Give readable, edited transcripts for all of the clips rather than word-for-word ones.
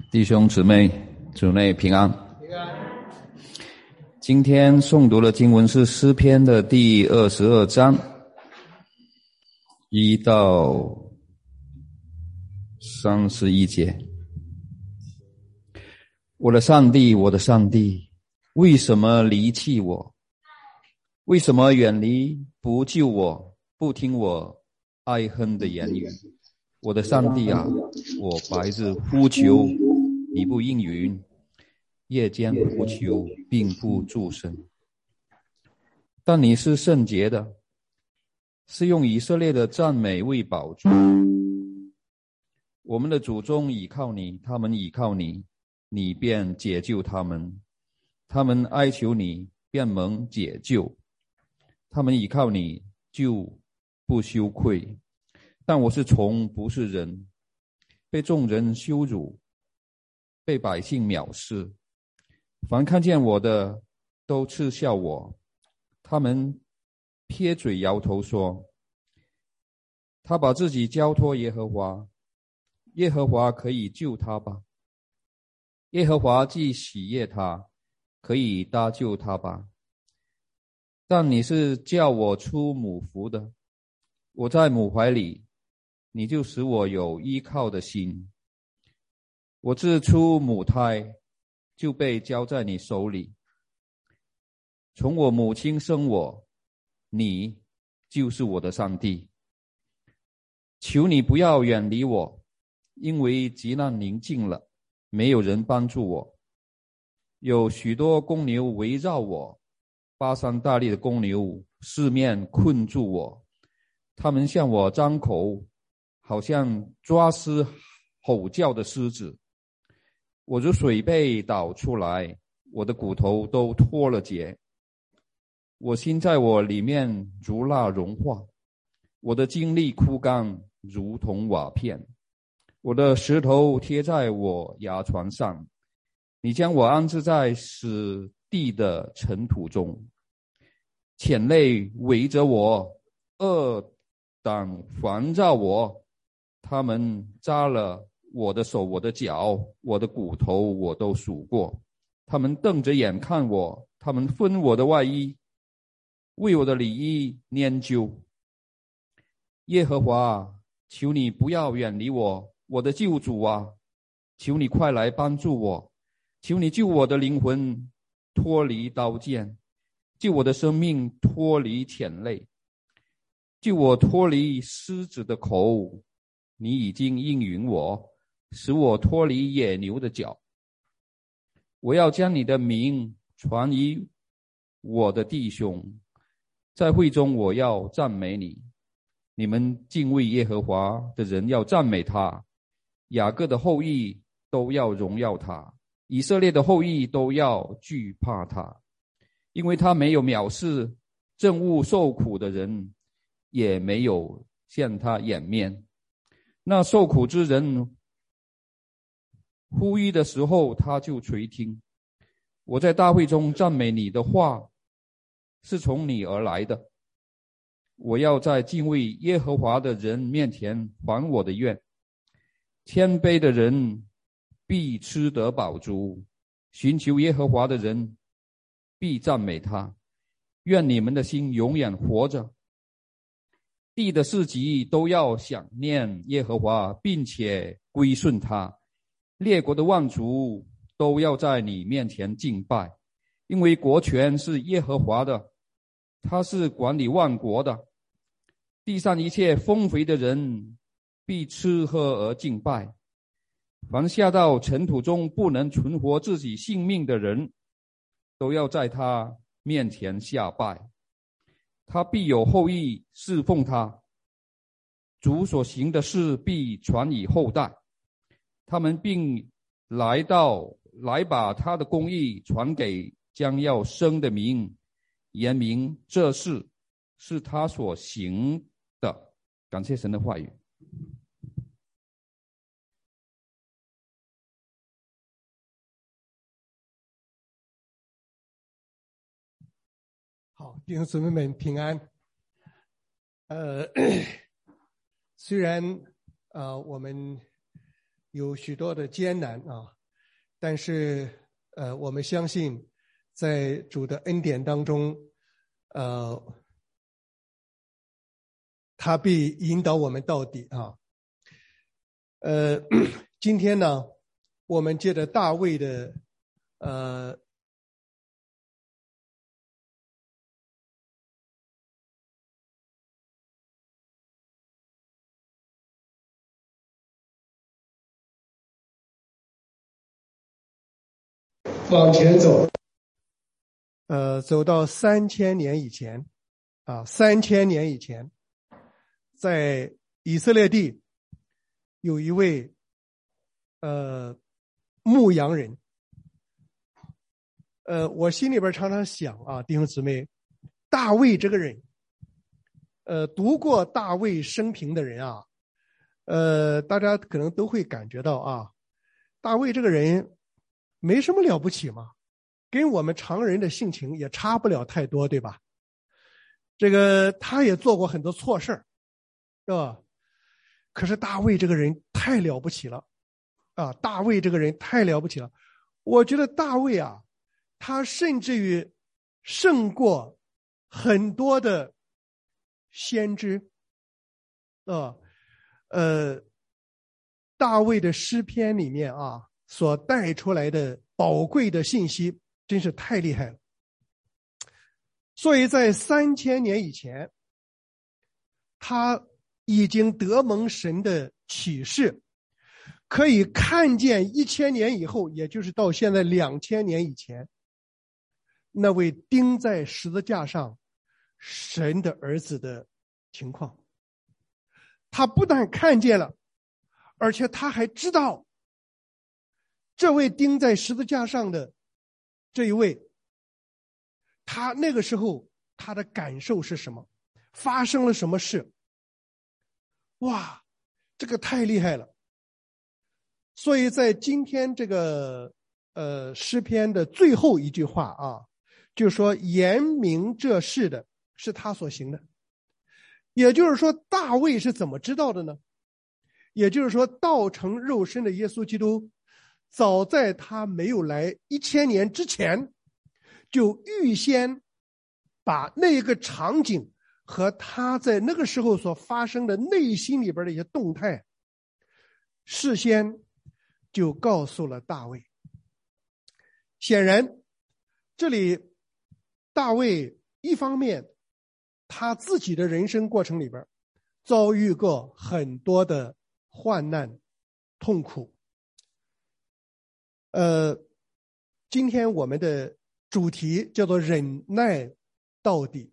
弟兄姊妹，主内平安。今天诵读的经文是诗篇的第22章1到31节。我的上帝，我的上帝，为什么离弃我？为什么远离不救我，不听我哀恨的言语？我的上帝啊，我白日呼求，你不应允；夜间呼求，并不助声。但你是圣洁的，是用以色列的赞美为宝珠。我们的祖宗倚靠你，他们倚靠你，你便解救他们；他们哀求你，便蒙解救。他们倚靠你，就不羞愧。但我是虫，不是人，被众人羞辱，被百姓藐视。凡看见我的，都嗤笑我。他们撇嘴摇头说，他把自己交托耶和华，耶和华可以救他吧？耶和华既喜悦他，可以搭救他吧？但你是叫我出母腹的，我在母怀里，你就使我有依靠的心。我自出母胎，就被交在你手里。从我母亲生我，你就是我的上帝。求你不要远离我，因为急难临近了，没有人帮助我。有许多公牛围绕我，巴山大力的公牛四面困住我。他们向我张口，好像抓撕吼叫的狮子。我如水被倒出来，我的骨头都脱了节。我心在我里面如蜡融化，我的精力枯干，如同瓦片。我的石头贴在我牙床上，你将我安置在死地的尘土中。犬类围着我，恶党环绕我，他们扎了我的手，我的脚，我的骨头我都数过。他们瞪着眼看我，他们分我的外衣，为我的里衣拈阄。耶和华，求你不要远离我，我的救主啊，求你快来帮助我。求你救我的灵魂脱离刀剑，救我的生命脱离犬类，救我脱离狮子的口。你已经应允我，使我脱离野牛的脚。我要将你的名传于我的弟兄，在会中我要赞美你。你们敬畏耶和华的人要赞美他，雅各的后裔都要荣耀他，以色列的后裔都要惧怕他，因为他没有藐视憎恶受苦的人，也没有向他掩面。那受苦之人呼吁的时候，他就垂听。我在大会中赞美你的话，是从你而来的。我要在敬畏耶和华的人面前还我的愿。谦卑的人必吃得饱足，寻求耶和华的人必赞美他。愿你们的心永远活着。地的四极都要想念耶和华，并且归顺他。列国的万族都要在你面前敬拜，因为国权是耶和华的，他是管理万国的。地上一切丰肥的人必吃喝而敬拜。凡下到尘土中不能存活自己性命的人，都要在他面前下拜。他必有后裔侍奉他，主所行的事必传以后代。他们并来把他的公义传给将要生的民，言明这事是他所行的。感谢神的话语。 好，弟兄姊妹们平安。虽然我们有许多的艰难啊， 但是我们相信在主的恩典当中，他必引导我们到底啊。今天呢，我们借着大卫的往前走，走到3000年以前啊，3000年以前，在以色列地有一位牧羊人。我心里边常常想啊，弟兄姊妹，大卫这个人，读过大卫生平的人啊，大家可能都会感觉到啊，大卫这个人没什么了不起嘛，跟我们常人的性情也差不了太多，对吧？这个他也做过很多错事儿，是吧？可是大卫这个人太了不起了啊！大卫这个人太了不起了，我觉得大卫啊，他甚至于胜过很多的先知啊。大卫的诗篇里面啊，所带出来的宝贵的信息真是太厉害了。所以在3000年以前，他已经得蒙神的启示，可以看见1000年以后，也就是到现在2000年以前，那位钉在十字架上神的儿子的情况。他不但看见了，而且他还知道这位钉在十字架上的这一位，他那个时候他的感受是什么，发生了什么事。哇，这个太厉害了。所以在今天这个诗篇的最后一句话啊，就说言明这事的是他所行的。也就是说，大卫是怎么知道的呢？也就是说，道成肉身的耶稣基督，早在他没有来1000年之前，就预先把那个场景和他在那个时候所发生的内心里边的一些动态，事先就告诉了大卫。显然，这里大卫一方面他自己的人生过程里边遭遇过很多的患难痛苦。今天我们的主题叫做忍耐到底。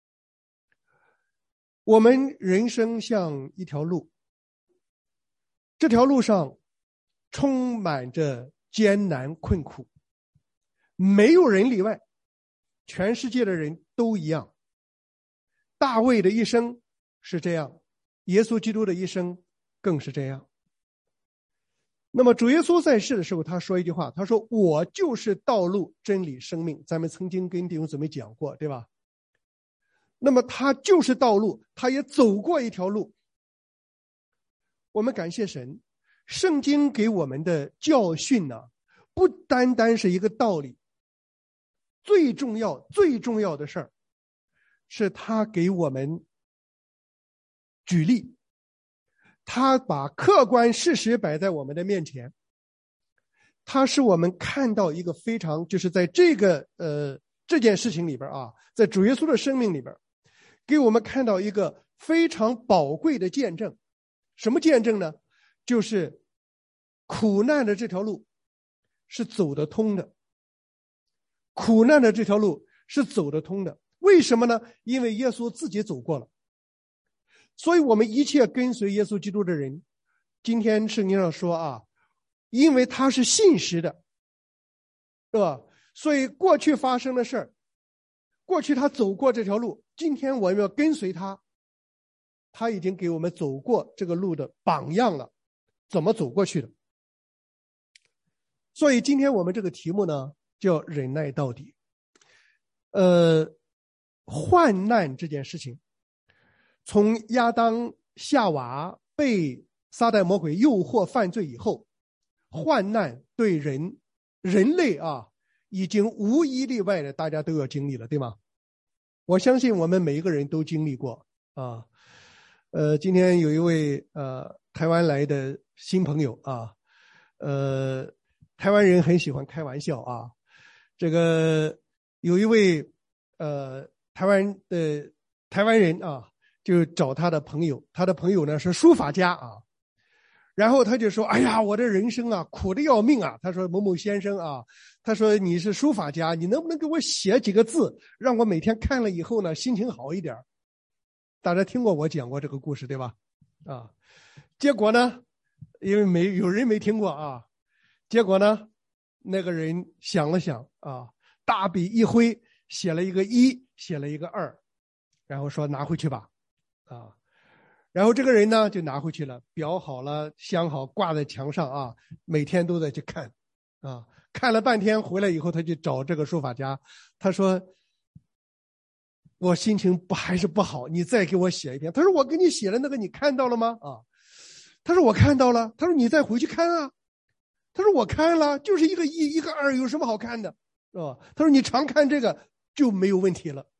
我们人生像一条路，这条路上充满着艰难困苦，没有人例外，全世界的人都一样。大卫的一生是这样，耶稣基督的一生更是这样。那么主耶稣在世的时候，他说一句话，他说我就是道路真理生命。咱们曾经跟弟兄姊妹讲过，对吧？那么他就是道路，他也走过一条路。我们感谢神，圣经给我们的教训呢，不单单是一个道理，最重要的事儿是他给我们举例，他把客观事实摆在我们的面前，他使我们看到一个非常，就是在这件事情里边啊，在主耶稣的生命里边，给我们看到一个非常宝贵的见证。什么见证呢？就是苦难的这条路是走得通的，苦难的这条路是走得通的。为什么呢？因为耶稣自己走过了。所以我们一切跟随耶稣基督的人，今天圣经上说啊，因为他是信实的，对吧？所以过去发生的事儿，过去他走过这条路，今天我们要跟随他，他已经给我们走过这个路的榜样了，怎么走过去的。所以今天我们这个题目呢，叫忍耐到底。患难这件事情，从亚当夏娃被撒旦魔鬼诱惑犯罪以后，患难对人人类啊，已经无一例外的大家都要经历了，对吗？我相信我们每一个人都经历过啊。今天有一位台湾来的新朋友啊，台湾人很喜欢开玩笑啊。这个有一位台湾人啊，就找他的朋友，他的朋友呢是书法家啊。然后他就说：“哎呀，我的人生啊，苦得要命啊！”他说：“某某先生啊，他说你是书法家，你能不能给我写几个字，让我每天看了以后呢，心情好一点？”大家听过我讲过这个故事对吧？啊，结果呢，因为有人没听过啊，结果呢，那个人想了想啊，大笔一挥，写了一个1，写了一个2，然后说拿回去吧，啊。然后这个人呢就拿回去了，裱好了，镶好，挂在墙上啊，每天都在去看，啊，看了半天回来以后，他就找这个书法家，他说：“我心情还是不好，你再给我写一篇。”他说：“我给你写的那个你看到了吗？”啊，他说：“我看到了。”他说：“你再回去看啊。”他说：“我看了，就是一个1，一个2，有什么好看的，是吧？”他说：“你常看这个就没有问题了。”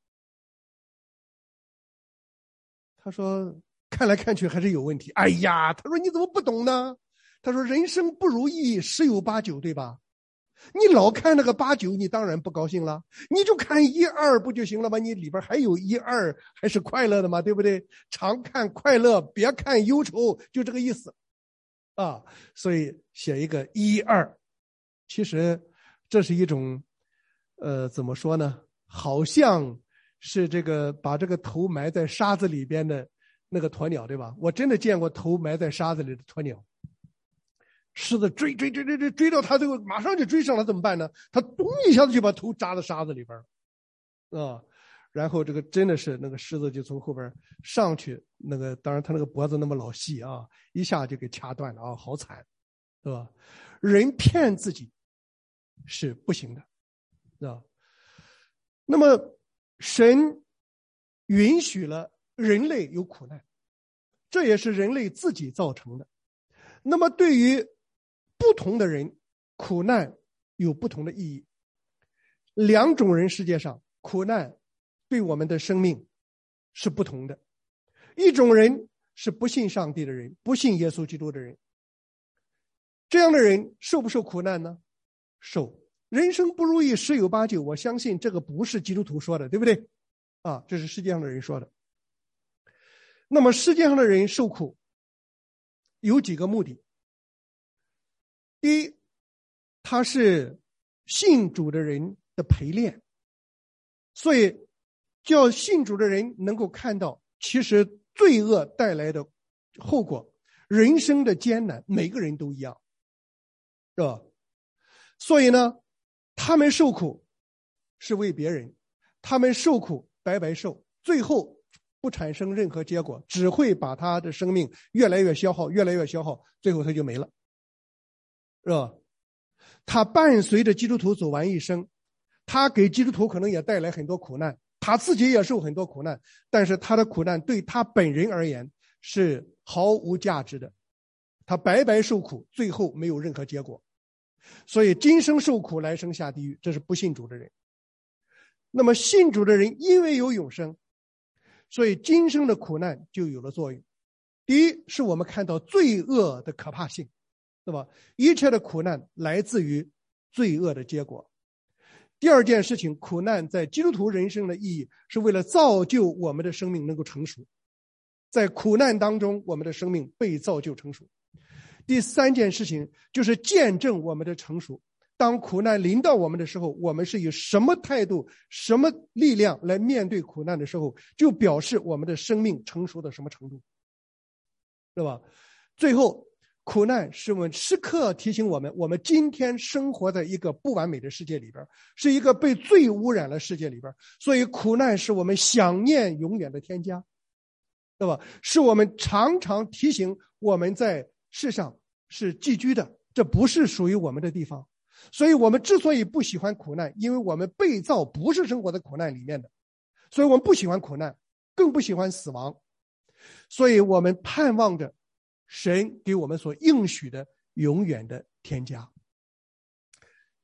他说：“看来看去还是有问题。”哎呀，他说：“你怎么不懂呢？”他说：“人生不如意十有八九，对吧？你老看那个8、9，你当然不高兴了。你就看1、2不就行了吗？你里边还有1、2，还是快乐的嘛，对不对？常看快乐，别看忧愁，就这个意思啊。所以写一个1、2，其实这是一种，怎么说呢？好像是这个把这个头埋在沙子里边的那个鸵鸟，对吧？我真的见过头埋在沙子里的鸵鸟。狮子追到他，最后马上就追上了，怎么办呢？他咚一下子就把头扎到沙子里边了，啊，然后这个真的是那个狮子就从后边上去，那个当然他那个脖子那么老细啊，一下就给掐断了啊，好惨，对吧？人骗自己是不行的，啊。那么神允许了人类有苦难，这也是人类自己造成的。那么对于不同的人，苦难有不同的意义。2种人世界上，苦难对我们的生命是不同的。一种人是不信上帝的人，不信耶稣基督的人。这样的人受不受苦难呢？受。人生不如意十有八九，我相信这个不是基督徒说的，对不对？啊，这是世界上的人说的。那么世界上的人受苦有几个目的。第一，他是信主的人的陪练，所以叫信主的人能够看到其实罪恶带来的后果，人生的艰难每个人都一样，是吧？所以呢，他们受苦是为别人，他们受苦白白受，最后不产生任何结果，只会把他的生命越来越消耗，越来越消耗，最后他就没了，是吧？他伴随着基督徒走完一生，他给基督徒可能也带来很多苦难，他自己也受很多苦难，但是他的苦难对他本人而言是毫无价值的，他白白受苦，最后没有任何结果。所以今生受苦，来生下地狱，这是不信主的人。那么信主的人因为有永生，所以今生的苦难就有了作用。第一，是我们看到罪恶的可怕性，对吧？一切的苦难来自于罪恶的结果。第二件事情，苦难在基督徒人生的意义是为了造就我们的生命能够成熟，在苦难当中我们的生命被造就成熟。第三件事情就是见证我们的成熟，当苦难临到我们的时候，我们是以什么态度什么力量来面对苦难的时候，就表示我们的生命成熟到什么程度，对吧？最后苦难是我们时刻提醒我们，我们今天生活在一个不完美的世界里边，是一个被罪污染的世界里边，所以苦难是我们想念永远的添加，对吧？是我们常常提醒我们在世上是寄居的，这不是属于我们的地方。所以我们之所以不喜欢苦难，因为我们被造不是生活在苦难里面的，所以我们不喜欢苦难，更不喜欢死亡。所以我们盼望着神给我们所应许的永远的添加。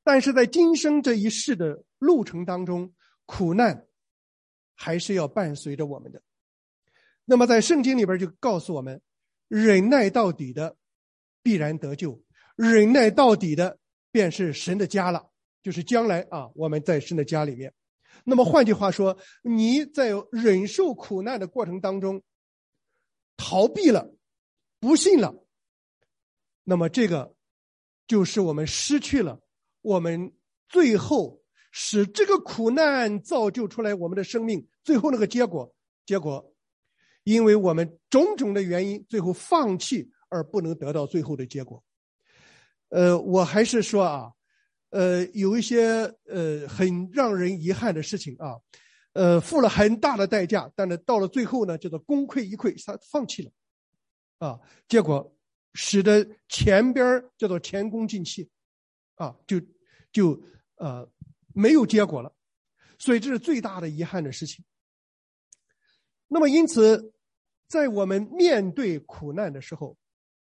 但是在今生这一世的路程当中，苦难还是要伴随着我们的。那么在圣经里边就告诉我们，忍耐到底的必然得救，忍耐到底的便是神的家了，就是将来我们在神的家里面。那么换句话说，你在忍受苦难的过程当中逃避了，不信了，那么这个就是我们失去了我们最后使这个苦难造就出来我们的生命最后那个结果因为我们种种的原因最后放弃而不能得到最后的结果。我还是说有一些很让人遗憾的事情付了很大的代价，但是到了最后呢，叫做功亏一篑，他放弃了结果使得前边叫做前功尽弃就没有结果了，所以这是最大的遗憾的事情。那么因此在我们面对苦难的时候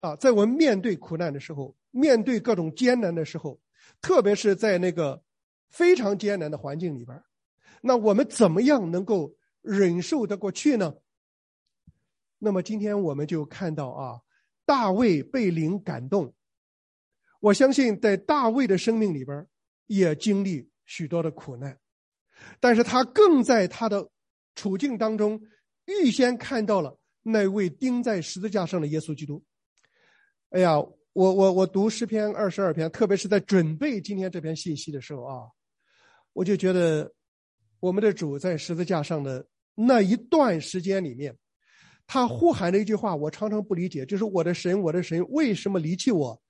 面对各种艰难的时候，特别是在那个非常艰难的环境里边，那我们怎么样能够忍受得过去呢？那么今天我们就看到大卫被灵感动，我相信在大卫的生命里边也经历许多的苦难，但是他更在他的处境当中预先看到了那位钉在十字架上的耶稣基督。哎呀，我读诗篇22篇，特别是在准备今天这篇信息的时候我就觉得我们的主在十字架上的那一段时间里面，他呼喊的一句话我常常不理解，就是我的神，我的神，为什么离弃我？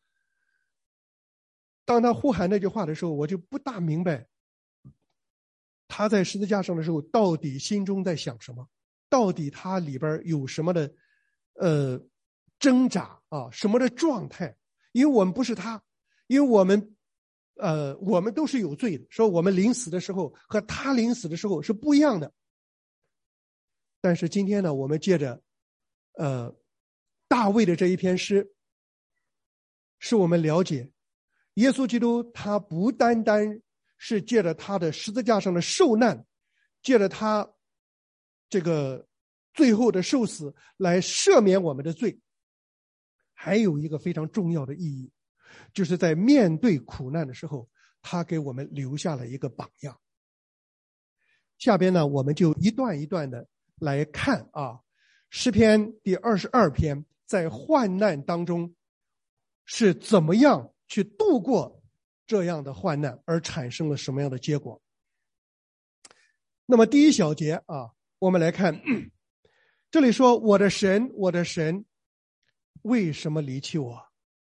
当他呼喊那句话的时候，我就不大明白他在十字架上的时候到底心中在想什么，到底他里边有什么的挣扎什么的状态。因为我们不是他，因为我们都是有罪的，说我们临死的时候和他临死的时候是不一样的。但是今天呢，我们借着大卫的这一篇诗，使我们了解耶稣基督他不单单是借着他的十字架上的受难，借着他这个最后的受死来赦免我们的罪，还有一个非常重要的意义，就是在面对苦难的时候，他给我们留下了一个榜样。下边呢，我们就一段一段的来看诗篇第22篇在患难当中是怎么样去度过这样的患难，而产生了什么样的结果。那么第一小节我们来看这里说，我的神，我的神，为什么离弃我？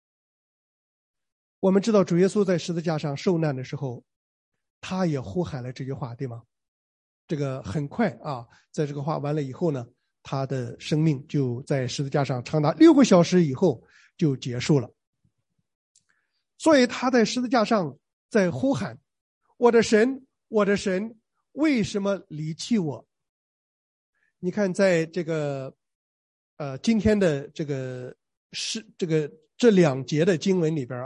我们知道主耶稣在十字架上受难的时候，他也呼喊了这句话，对吗？这个很快在这个话完了以后呢，他的生命就在十字架上长达6个小时以后就结束了。所以他在十字架上在呼喊，我的神，我的神，为什么离弃我？你看在这个今天的这2节的经文里边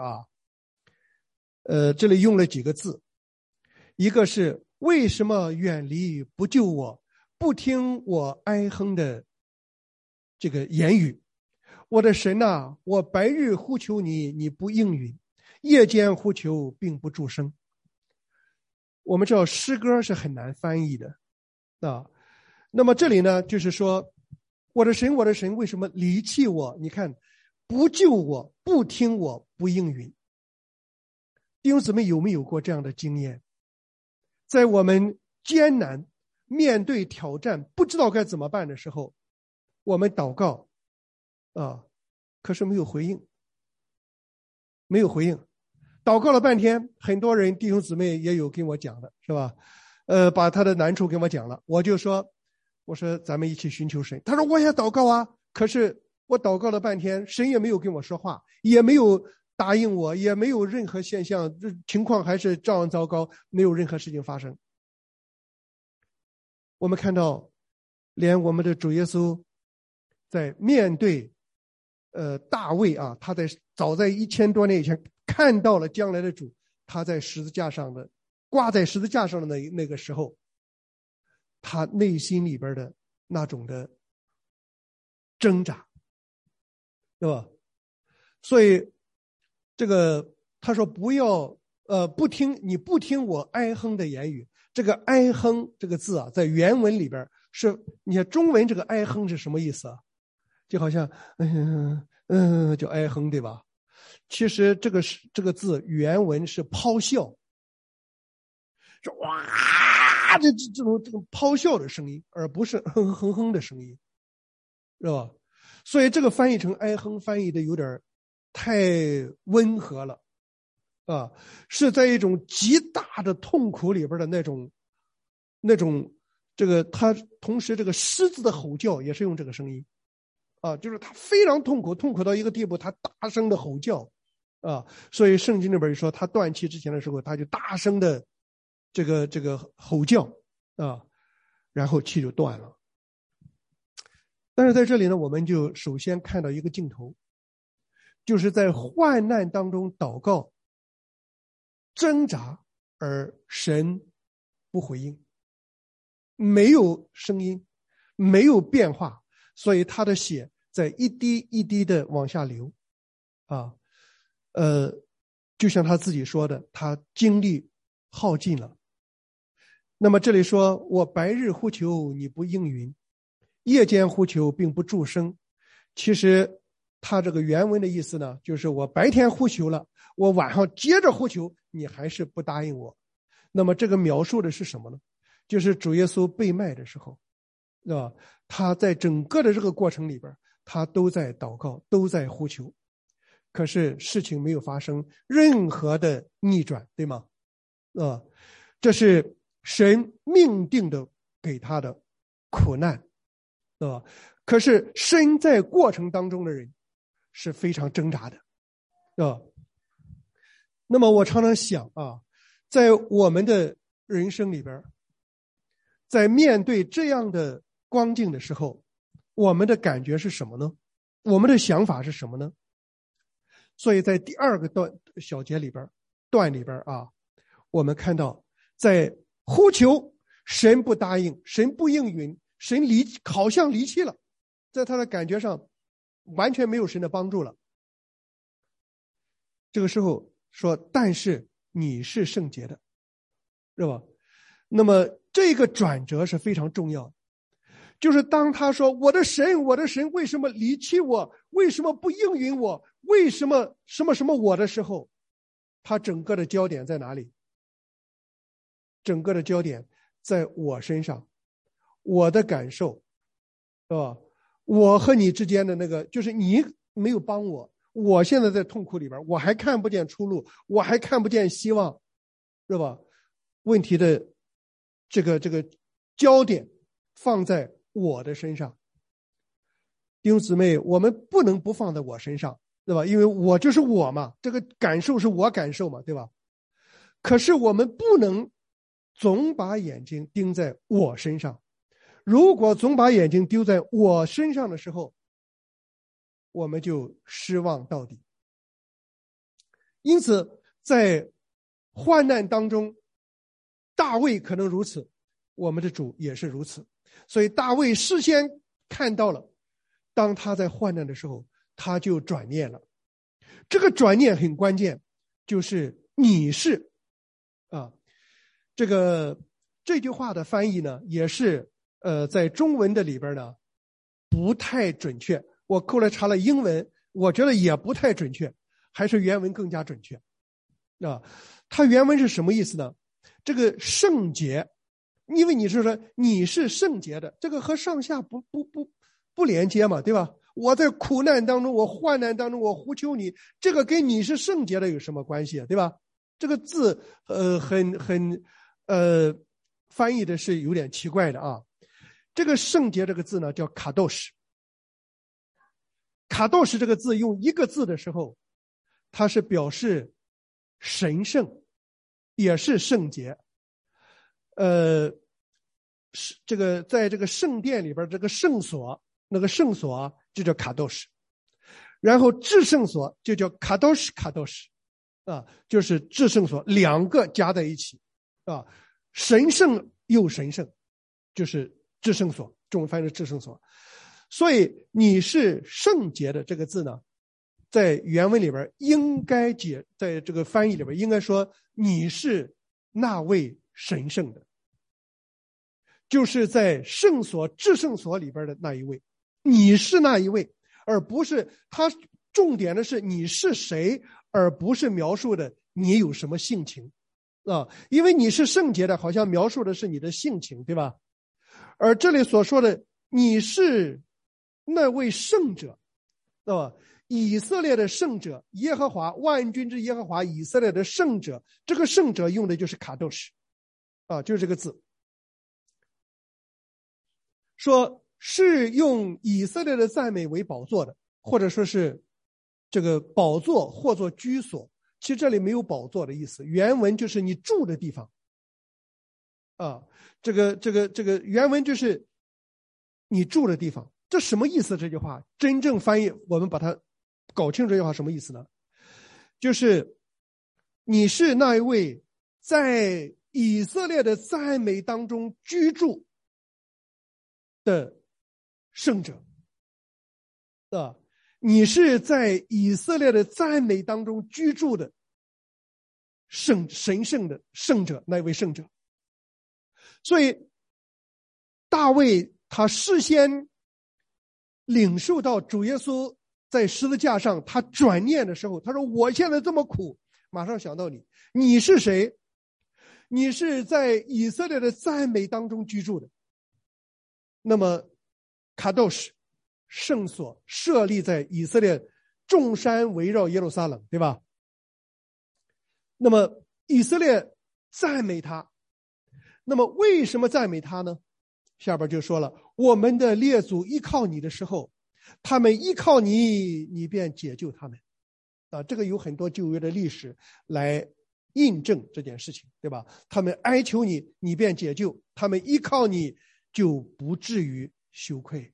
这里用了几个字，一个是为什么远离不救我，不听我哀哼的这个言语。我的神我白日呼求你，你不应允，夜间呼求并不助声。我们知道诗歌是很难翻译的那么这里呢，就是说我的神，我的神，为什么离弃我？你看，不救我，不听我，不应允。弟兄姊妹，有没有过这样的经验？在我们艰难面对挑战不知道该怎么办的时候，我们祷告可是没有回应，没有回应。祷告了半天，很多人弟兄姊妹也有跟我讲的，是吧？把他的难处跟我讲了，我说咱们一起寻求神。他说我也祷告可是我祷告了半天，神也没有跟我说话，也没有答应我，也没有任何现象，情况还是照样糟糕，没有任何事情发生。我们看到连我们的主耶稣在面对大卫他早在1000多年以前看到了将来的主， 他在十字架上的挂在十字架上的那个时候，他内心里边的那种的挣扎，对吧？所以这个他说不要不听我哀哼的言语。这个哀哼这个字啊，在原文里边是，你看中文这个哀哼是什么意思啊？就好像叫哀哼，对吧？其实这个字原文是咆哮，说哇，这种咆哮的声音，而不是哼哼哼的声音，是吧？所以这个翻译成哀哼，翻译的有点太温和了啊，是在一种极大的痛苦里边的那种这个他同时这个狮子的吼叫也是用这个声音啊，就是他非常痛苦到一个地步，他大声的吼叫啊，所以圣经里边说他断气之前的时候，他就大声的这个吼叫啊，然后气就断了。但是在这里呢，我们就首先看到一个镜头，就是在患难当中祷告挣扎，而神不回应，没有声音，没有变化，所以他的血在一滴一滴的往下流啊，就像他自己说的，他精力耗尽了。那么这里说，我白日呼求你不应允，夜间呼求并不助声。其实他这个原文的意思呢，就是我白天呼求了，我晚上接着呼求，你还是不答应我。那么这个描述的是什么呢？就是主耶稣被卖的时候，对吧？他在整个的这个过程里边，他都在祷告，都在呼求，可是事情没有发生任何的逆转，对吗？这是神命定的给他的苦难，对吧？可是身在过程当中的人是非常挣扎的，那么我常常想啊，在我们的人生里边，在面对这样的光景的时候，我们的感觉是什么呢？我们的想法是什么呢？所以在第二个小节里边段里边啊，我们看到在呼求神不答应，神不应允，神好像离弃了，在他的感觉上完全没有神的帮助了。这个时候说，但是你是圣洁的，是吧？那么这个转折是非常重要的，就是当他说我的神为什么离弃我，为什么不应允我，为什么什么什么我的时候，他整个的焦点在哪里？整个的焦点在我身上，我的感受，是吧？我和你之间的那个，就是你没有帮我，我现在在痛苦里边，我还看不见出路，我还看不见希望，是吧？问题的这个焦点放在我的身上。弟兄姊妹，我们不能不放在我身上，对吧？因为我就是我嘛，这个感受是我感受嘛，对吧？可是我们不能总把眼睛盯在我身上，如果总把眼睛丢在我身上的时候，我们就失望到底。因此在患难当中，大卫可能如此，我们的主也是如此。所以大卫事先看到了，当他在患难的时候，他就转念了。这个转念很关键，就是你是啊，这句话的翻译呢，也是在中文的里边呢不太准确。我后来查了英文，我觉得也不太准确，还是原文更加准确啊。它原文是什么意思呢？这个圣洁，因为你是说你是圣洁的，这个和上下不连接嘛，对吧？我在苦难当中，我患难当中，我呼求你，这个跟你是圣洁的有什么关系啊？对吧？这个字翻译的是有点奇怪的啊。这个圣洁这个字呢叫卡多什，卡多什这个字用一个字的时候，它是表示神圣，也是圣洁。这个在这个圣殿里边，这个圣所，那个圣所就叫卡多什，然后至圣所就叫卡多什， 就是至圣所，两个加在一起神圣又神圣，就是至圣所，中文翻译是至圣所。所以你是圣洁的这个字呢，在原文里边应该在这个翻译里边应该说你是那位神圣的，就是在圣所至圣所里边的那一位，你是那一位，而不是他重点的是你是谁，而不是描述的你有什么性情因为你是圣洁的，好像描述的是你的性情，对吧？而这里所说的你是那位圣者，以色列的圣者，耶和华万军之耶和华，以色列的圣者，这个圣者用的就是卡多什就是这个字，说是用以色列的赞美为宝座的，或者说是这个宝座或作居所，其实这里没有宝座的意思，原文就是你住的地方这个原文就是你住的地方。这什么意思？这句话真正翻译，我们把它搞清楚这句话什么意思呢？就是你是那一位在以色列的赞美当中居住的圣者你是在以色列的赞美当中居住的神圣的圣者，那位圣者。所以大卫他事先领受到主耶稣在十字架上他转念的时候，他说我现在这么苦，马上想到你是谁？你是在以色列的赞美当中居住的。那么卡多什圣所设立在以色列众山围绕耶路撒冷，对吧？那么以色列赞美他，那么为什么赞美他呢？下边就说了，我们的列祖依靠你的时候，他们依靠你，你便解救他们这个有很多旧约的历史来印证这件事情，对吧？他们哀求你，你便解救，他们依靠你，就不至于羞愧。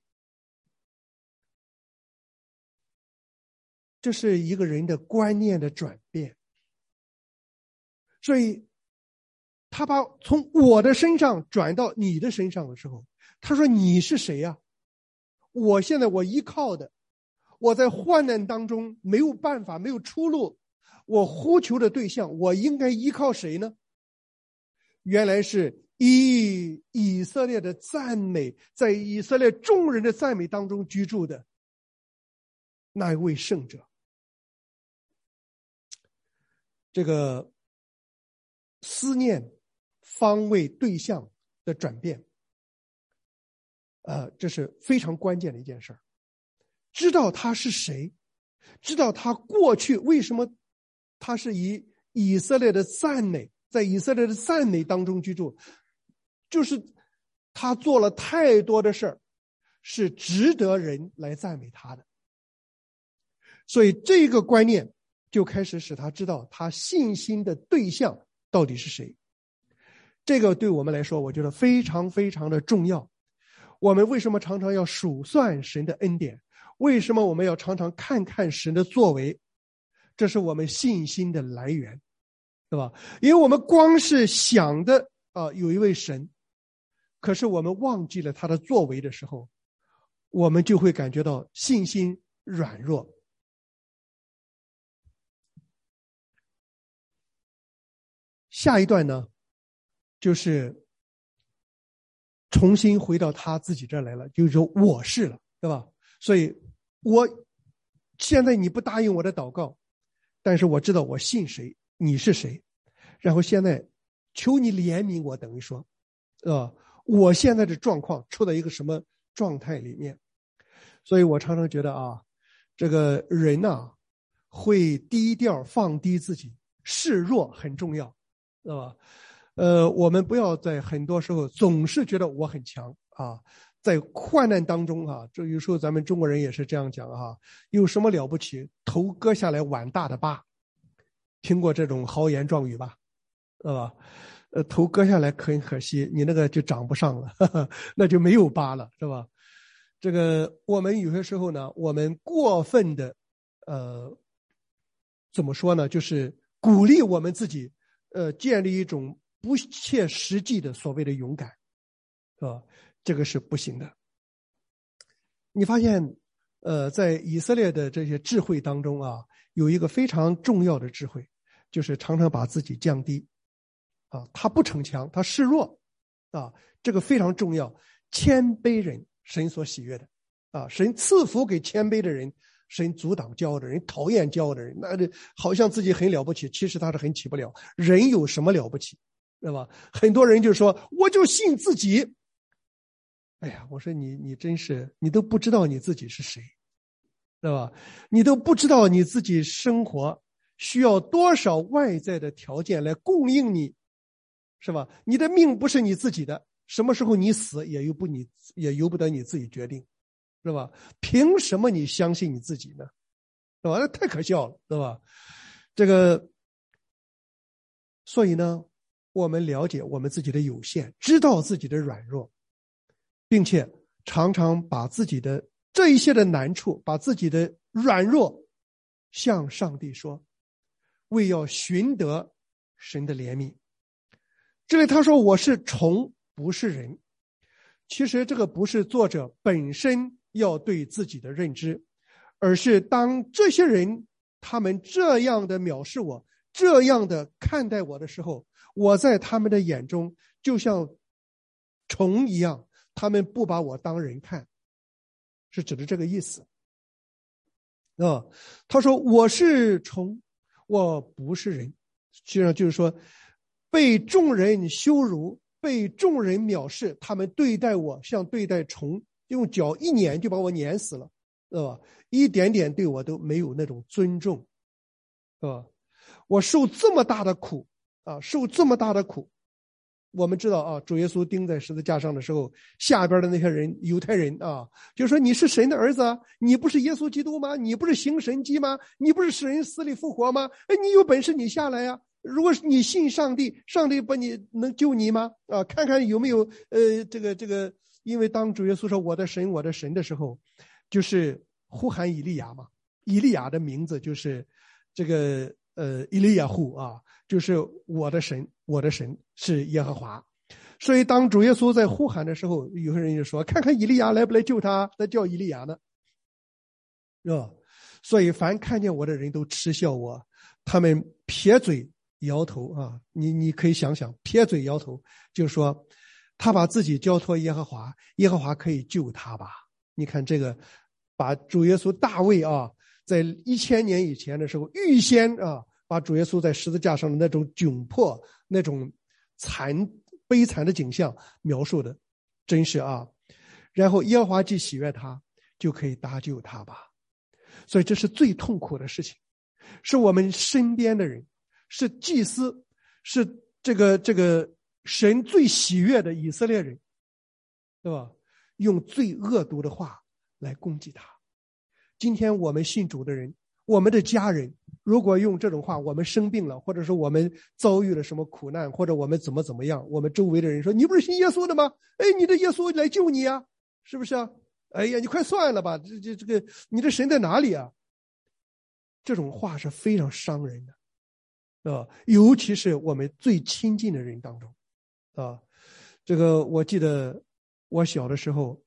这是一个人的观念的转变。所以他把从我的身上转到你的身上的时候，他说你是谁呀？我现在我依靠的，我在患难当中没有办法，没有出路，我呼求的对象，我应该依靠谁呢？原来是以色列的赞美，在以色列众人的赞美当中居住的那一位圣者。这个思念方位对象的转变这是非常关键的一件事。知道他是谁，知道他过去为什么他是以色列的赞美，在以色列的赞美当中居住，就是他做了太多的事儿，是值得人来赞美他的。所以这个观念就开始使他知道他信心的对象到底是谁。这个对我们来说，我觉得非常非常的重要。我们为什么常常要数算神的恩典？为什么我们要常常看看神的作为？这是我们信心的来源，对吧？因为我们光是想的有一位神，可是我们忘记了他的作为的时候，我们就会感觉到信心软弱。下一段呢，就是重新回到他自己这儿来了，就是说我是了，对吧？所以我现在你不答应我的祷告，但是我知道我信谁，你是谁，然后现在求你怜悯我，等于说我现在的状况处在一个什么状态里面。所以我常常觉得这个人会低调放低自己，示弱很重要，对吧？我们不要在很多时候总是觉得我很强在患难当中这有时候咱们中国人也是这样讲有什么了不起？头割下来碗大的疤，听过这种豪言壮语吧？头割下来很可惜，你那个就长不上了，那就没有疤了，是吧？这个我们有些时候呢，我们过分的怎么说呢？就是鼓励我们自己，建立一种不切实际的所谓的勇敢，这个是不行的。你发现，在以色列的这些智慧当中啊，有一个非常重要的智慧，就是常常把自己降低，他不逞强，他示弱，这个非常重要。谦卑人，神所喜悦的，神赐福给谦卑的人，神阻挡骄傲的人，讨厌骄傲的人，那好像自己很了不起，其实他是很起不了。人有什么了不起，对吧？很多人就说，我就信自己。哎呀，我说你真是，你都不知道你自己是谁，对吧？你都不知道你自己生活需要多少外在的条件来供应你，是吧？你的命不是你自己的，什么时候你死也由不得你自己决定，是吧？凭什么你相信你自己呢？是吧？那太可笑了，对吧？所以呢，我们了解我们自己的有限，知道自己的软弱，并且常常把自己的这一些的难处，把自己的软弱向上帝说，为要寻得神的怜悯。这里他说我是虫，不是人。其实这个不是作者本身要对自己的认知，而是当这些人他们这样的藐视我，这样的看待我的时候，我在他们的眼中就像虫一样，他们不把我当人看，是指的这个意思。他说我是虫，我不是人，实际上就是说被众人羞辱，被众人藐视，他们对待我像对待虫，用脚一碾就把我碾死了，对吧？一点点对我都没有那种尊重，对吧？我受这么大的苦受这么大的苦。我们知道主耶稣钉在十字架上的时候，下边的那些人，犹太人就说你是神的儿子啊，你不是耶稣基督吗？你不是行神迹吗？你不是使人死里复活吗？你有本事你下来呀！如果你信上帝，上帝能救你吗？看看有没有这个，因为当主耶稣说我的神我的神的时候，就是呼喊以利亚嘛，以利亚的名字就是这个以利亚户就是我的神是耶和华。所以当主耶稣在呼喊的时候，有些人就说看看以利亚来不来救他，他叫以利亚呢，所以凡看见我的人都嗤笑我，他们撇嘴摇头你可以想想，撇嘴摇头，就是说他把自己交托耶和华，耶和华可以救他吧。你看这个，把主耶稣大卫在1000年以前的时候预先把主耶稣在十字架上的那种窘迫，那种悲惨的景象描述的真是然后耶和华既喜悦他，就可以搭救他吧。所以这是最痛苦的事情，是我们身边的人，是祭司，是这个神最喜悦的以色列人，对吧？用最恶毒的话来攻击他。今天我们信主的人，我们的家人，如果用这种话，我们生病了，或者说我们遭遇了什么苦难，或者我们怎么样，我们周围的人说你不是信耶稣的吗？你的耶稣来救你啊，是不是啊？哎呀，你快算了吧，这个你的神在哪里啊？这种话是非常伤人的，尤其是我们最亲近的人当中，这个我记得我小的时候，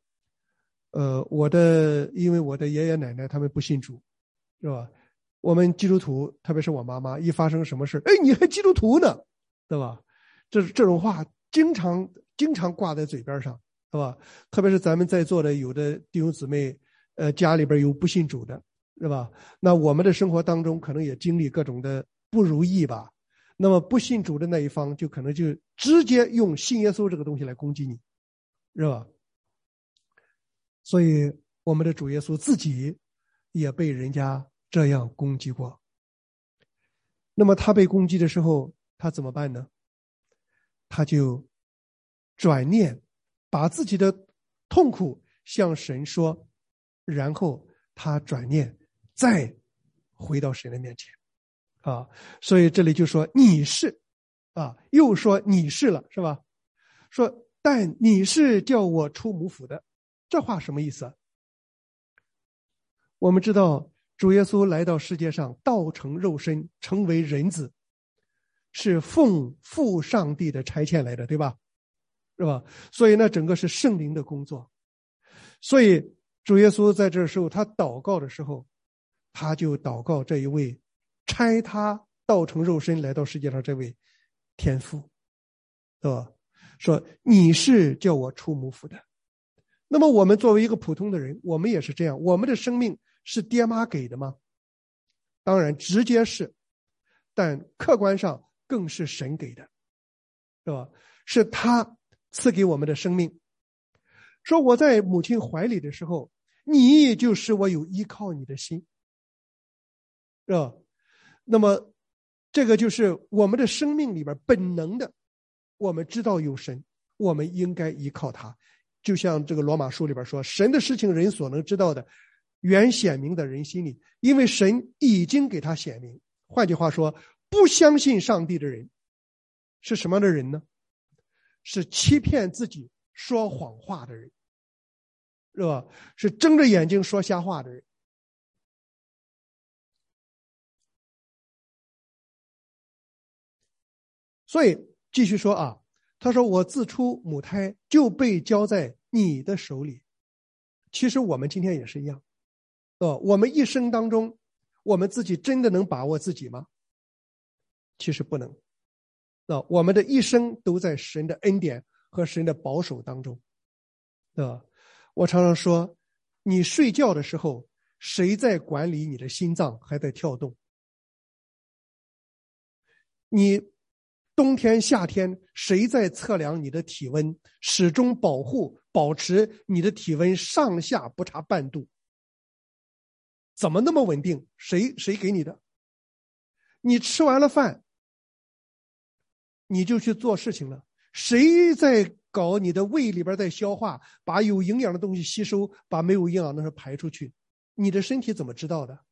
因为我的爷爷奶奶他们不信主，是吧？我们基督徒，特别是我妈妈，一发生什么事，你还基督徒呢，对吧？这种话经常挂在嘴边上，是吧？特别是咱们在座的有的弟兄姊妹，家里边有不信主的，是吧？那我们的生活当中可能也经历各种的不如意吧。那么不信主的那一方就可能就直接用信耶稣这个东西来攻击你，是吧？所以我们的主耶稣自己也被人家这样攻击过。那么他被攻击的时候，他怎么办呢？他就转念，把自己的痛苦向神说，然后他转念再回到神的面前所以这里就说你是又说你是了，是吧？说但你是叫我出母腹的，这话什么意思？我们知道主耶稣来到世界上，道成肉身，成为人子， 是奉父上帝的差遣来的，对吧？是吧？所以呢，整个是圣灵的工作。所以主耶稣在这时候他祷告的时候，他就祷告这一位差他道成肉身来到世界上这位天父，对吧？说你是叫我出母腹的。那么我们作为一个普通的人，我们也是这样，我们的生命是爹妈给的吗？当然直接是，但客观上更是神给的，是吧？是他赐给我们的生命。说我在母亲怀里的时候，你就使我有依靠你的心，是吧？那么这个就是我们的生命里边本能的，我们知道有神，我们应该依靠他。就像这个罗马书里边说，神的事情人所能知道的，原显明在人心里，因为神已经给他显明。换句话说，不相信上帝的人是什么样的人呢？是欺骗自己说谎话的人，是吧？是睁着眼睛说瞎话的人。所以继续说啊，他说我自出母胎就被交在你的手里。其实我们今天也是一样，我们一生当中，我们自己真的能把握自己吗？其实不能。我们的一生都在神的恩典和神的保守当中。我常常说，你睡觉的时候，谁在管理你的心脏还在跳动？你冬天夏天谁在测量你的体温，始终保持你的体温上下不差半度？怎么那么稳定？谁给你的？你吃完了饭你就去做事情了，谁在搞你的胃里边在消化，把有营养的东西吸收，把没有营养的东西排出去？你的身体怎么知道的？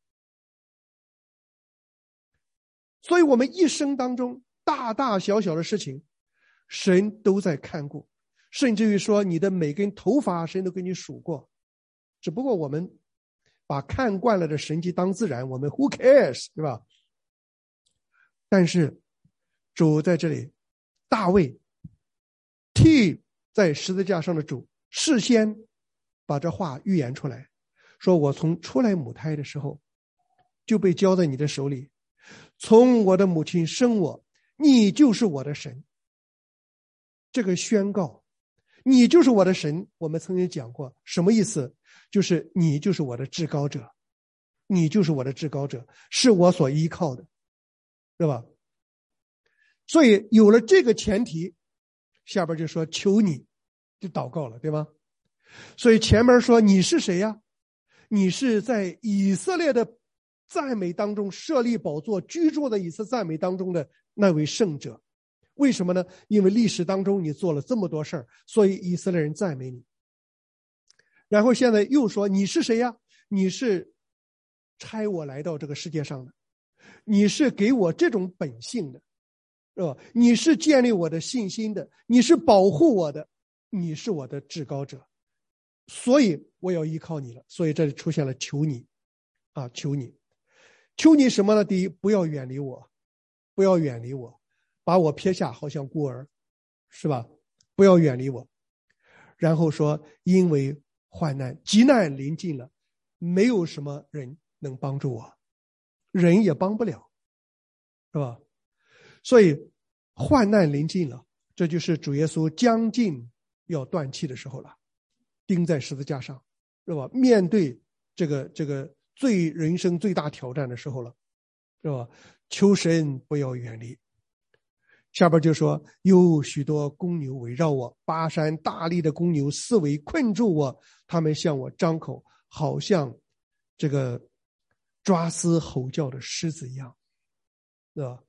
所以我们一生当中大大小小的事情，神都在看顾，甚至于说你的每根头发神都给你数过。只不过我们把看惯了的神迹当自然，我们 who cares， 对吧？但是主在这里，大卫替在十字架上的主事先把这话预言出来，说我从出来母胎的时候就被交在你的手里，从我的母亲生我，你就是我的神。这个宣告你就是我的神，我们曾经讲过，什么意思？就是你就是我的至高者，你就是我的至高者，是我所依靠的，对吧？所以有了这个前提，下边就说求你，就祷告了，对吗？所以前面说你是谁呀？你是在以色列的赞美当中设立宝座，居住在以色列赞美当中的那位圣者。为什么呢？因为历史当中你做了这么多事儿，所以以色列人赞美你。然后现在又说你是谁呀？你是差我来到这个世界上的，你是给我这种本性的，是吧？你是建立我的信心的，你是保护我的，你是我的至高者，所以我要依靠你了。所以这里出现了求你啊，求你，求你什么呢？第一，不要远离我，不要远离我，把我撇下，好像孤儿，是吧？不要远离我。然后说，因为患难急难临近了，没有什么人能帮助我，人也帮不了，是吧？所以患难临近了，这就是主耶稣将近要断气的时候了，钉在十字架上，是吧？面对这个人生最大挑战的时候了，是吧？求神不要远离。下边就说，有许多公牛围绕我，巴山大力的公牛四围困住我，他们向我张口，好像这个抓撕吼叫的狮子一样，对吧？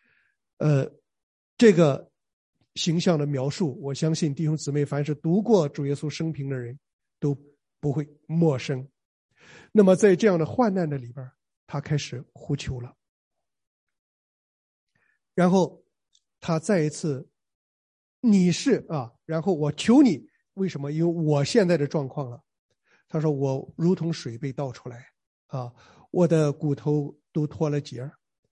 这个形象的描述，我相信弟兄姊妹凡是读过主耶稣生平的人都不会陌生。那么在这样的患难的里边，他开始呼求了，然后他再一次，你是啊，然后我求你，为什么？因为我现在的状况了。他说我如同水被倒出来啊，我的骨头都脱了节，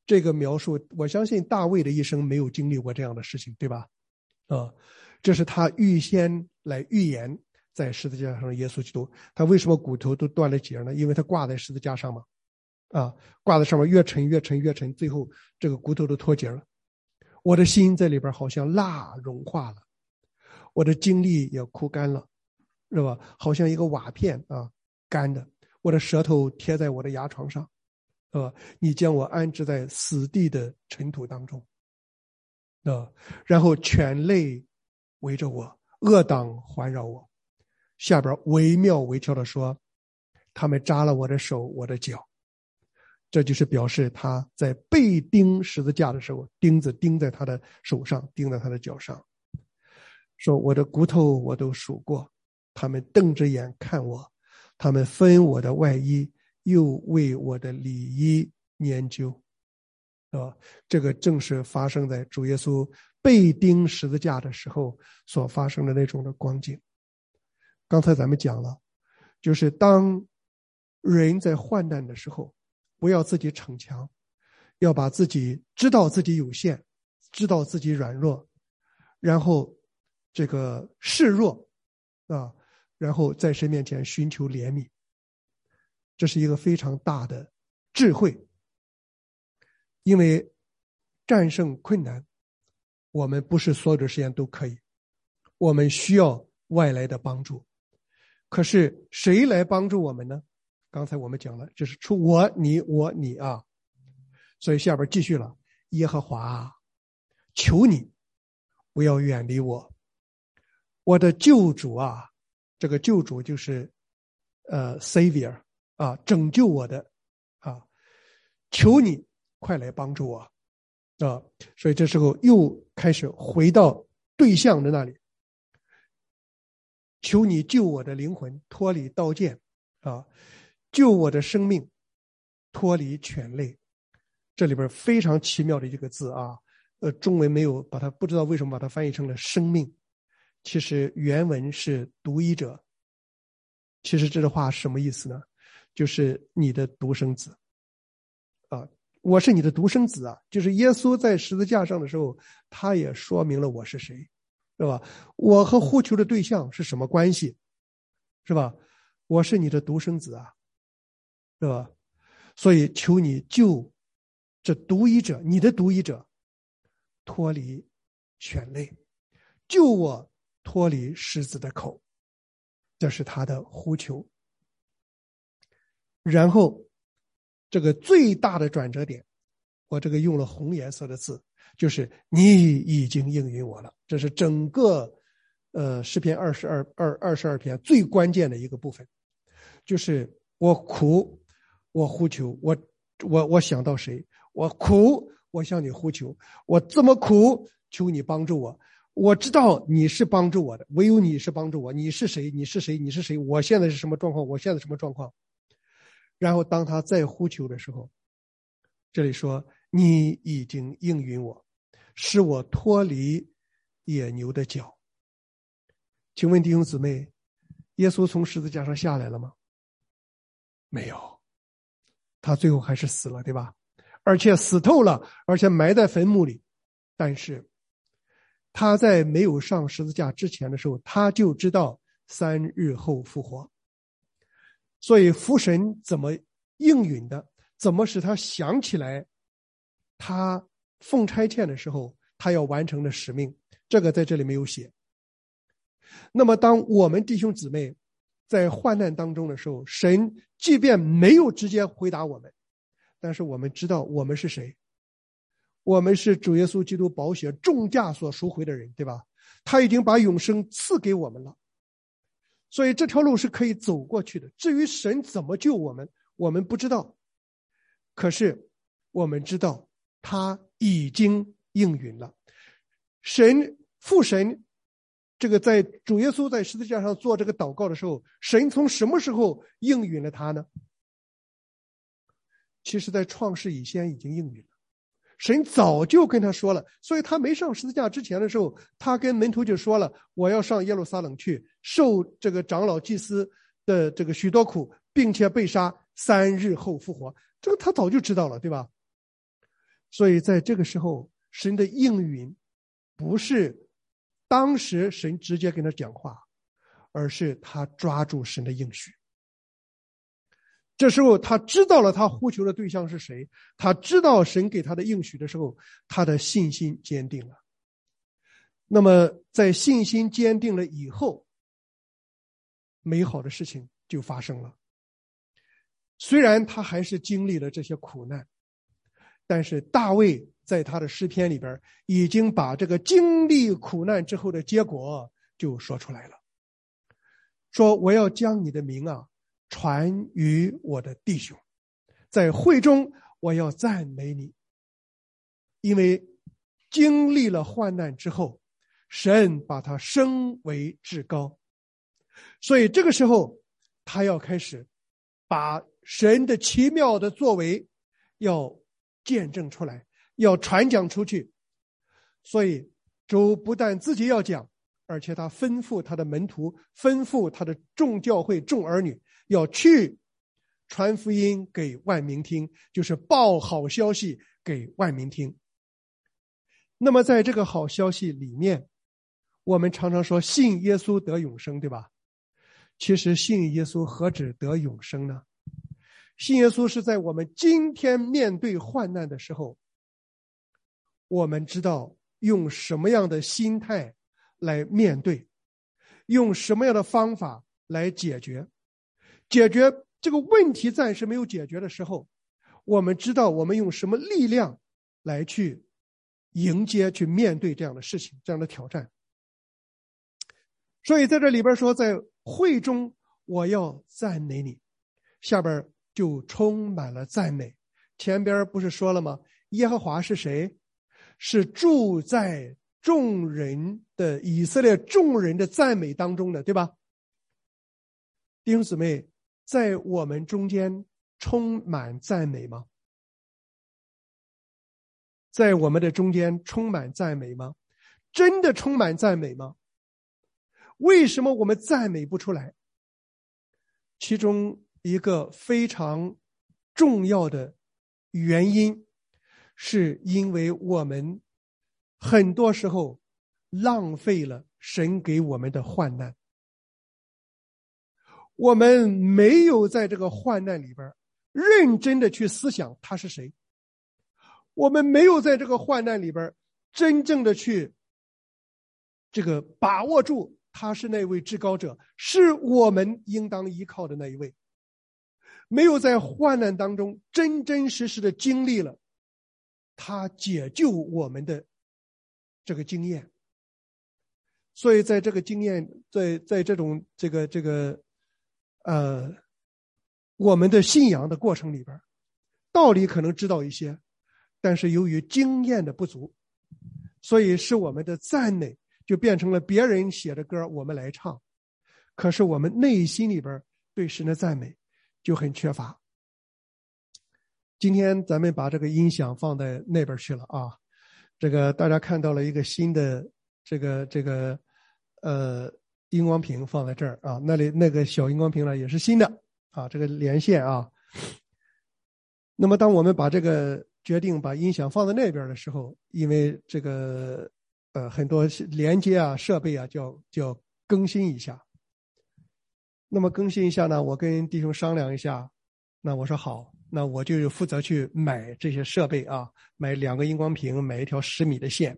这个描述，我相信大卫的一生没有经历过这样的事情，对吧？这是他预先来预言在十字架上的耶稣基督。他为什么骨头都断了节呢？因为他挂在十字架上嘛，挂在上面越沉越沉越沉，最后这个骨头都脱节了。我的心在里边好像蜡融化了，我的精力也枯干了，是吧？好像一个瓦片干的。我的舌头贴在我的牙床上，你将我安置在死地的尘土当中，然后犬类围着我，恶党环绕我。下边惟妙惟肖的说，他们扎了我的手，我的脚。这就是表示他在被钉十字架的时候，钉子钉在他的手上，钉在他的脚上。说我的骨头我都数过，他们瞪着眼看我，他们分我的外衣，又为我的里衣研究。这个正是发生在主耶稣被钉十字架的时候所发生的那种的光景。刚才咱们讲了，就是当人在患难的时候，不要自己逞强，要把自己知道自己有限，知道自己软弱，然后这个示弱然后在神面前寻求怜悯。这是一个非常大的智慧。因为战胜困难，我们不是所有的时间都可以，我们需要外来的帮助。可是谁来帮助我们呢？刚才我们讲了，就是出我你所以下边继续了，耶和华求你不要远离我，我的救主这个救主就是Savior 拯救我的求你快来帮助我所以这时候又开始回到对象的那里，求你救我的灵魂脱离刀剑救我的生命脱离犬类。这里边非常奇妙的一个字中文没有把它，不知道为什么把它翻译成了生命，其实原文是独一者。其实这句话什么意思呢？就是你的独生子我是你的独生子就是耶稣在十字架上的时候，他也说明了我是谁，是吧？我和呼求的对象是什么关系，是吧？我是你的独生子是吧？所以求你救这独一者，你的独一者脱离犬类，救我脱离狮子的口。这是他的呼求。然后这个最大的转折点，我这个用了红颜色的字，就是你已经应允我了。这是整个诗篇22篇最关键的一个部分，就是我苦，我呼求，我想到谁，我苦，我向你呼求，我这么苦，求你帮助我。我知道你是帮助我的，唯有你是帮助我。你是谁？你是谁？你是谁？我现在是什么状况？我现在什么状况？然后当他再呼求的时候，这里说你已经应允我，使我脱离野牛的脚。请问弟兄姊妹，耶稣从十字架上下来了吗？没有，他最后还是死了，对吧？而且死透了，而且埋在坟墓里。但是他在没有上十字架之前的时候，他就知道3日后复活。所以父神怎么应允的，怎么使他想起来他奉差遣的时候他要完成的使命，这个在这里没有写。那么当我们弟兄姊妹在患难当中的时候，神即便没有直接回答我们，但是我们知道我们是谁，我们是主耶稣基督宝血重价所赎回的人，对吧？他已经把永生赐给我们了，所以这条路是可以走过去的。至于神怎么救我们，我们不知道，可是我们知道他已经应允了。父神这个在主耶稣在十字架上做这个祷告的时候，神从什么时候应允了他呢？其实在创世以前已经应允了，神早就跟他说了。所以他没上十字架之前的时候，他跟门徒就说了，我要上耶路撒冷去，受这个长老祭司的这个许多苦，并且被杀，3日后复活。这个他早就知道了，对吧？ 所以在这个时候，神的应允不是当时神直接跟他讲话，而是他抓住神的应许。这时候他知道了他呼求的对象是谁，他知道神给他的应许的时候，他的信心坚定了。那么在信心坚定了以后，美好的事情就发生了。虽然他还是经历了这些苦难，但是大卫在他的诗篇里边已经把这个经历苦难之后的结果就说出来了，说我要将你的名传于我的弟兄，在会中我要赞美你，因为经历了患难之后，神把他升为至高，所以这个时候他要开始把神的奇妙的作为要见证出来，要传讲出去。所以主不但自己要讲，而且他吩咐他的门徒，吩咐他的众教会众儿女要去传福音给万民听，就是报好消息给万民听。那么在这个好消息里面，我们常常说信耶稣得永生，对吧？其实信耶稣何止得永生呢？信耶稣是在我们今天面对患难的时候，我们知道用什么样的心态来面对，用什么样的方法来解决这个问题暂时没有解决的时候，我们知道我们用什么力量来去迎接去面对这样的事情，这样的挑战。所以在这里边说，在会中我要赞美你，下边就充满了赞美。前边不是说了吗？耶和华是谁？是住在众人的以色列众人的赞美当中的，对吧？弟兄姊妹，在我们中间充满赞美吗？在我们的中间充满赞美吗？真的充满赞美吗？为什么我们赞美不出来？其中一个非常重要的原因，是因为我们很多时候浪费了神给我们的患难。我们没有在这个患难里边认真的去思想他是谁，我们没有在这个患难里边真正的去把握住他是那位至高者，是我们应当依靠的那一位，没有在患难当中真真实实的经历了他解救我们的这个经验。所以在这个经验，在这种我们的信仰的过程里边，道理可能知道一些，但是由于经验的不足，所以使我们的赞美就变成了别人写的歌我们来唱，可是我们内心里边对神的赞美就很缺乏。今天咱们把这个音响放在那边去了啊，大家看到了一个新的荧光屏放在这儿啊，那个小荧光屏呢也是新的啊，这个连线啊。那么当我们把决定把音响放在那边的时候，因为很多连接设备就要更新一下。那么更新一下呢，我跟弟兄商量一下，那我说好，那我就负责去买这些设备买2个荧光屏，买一条10米的线。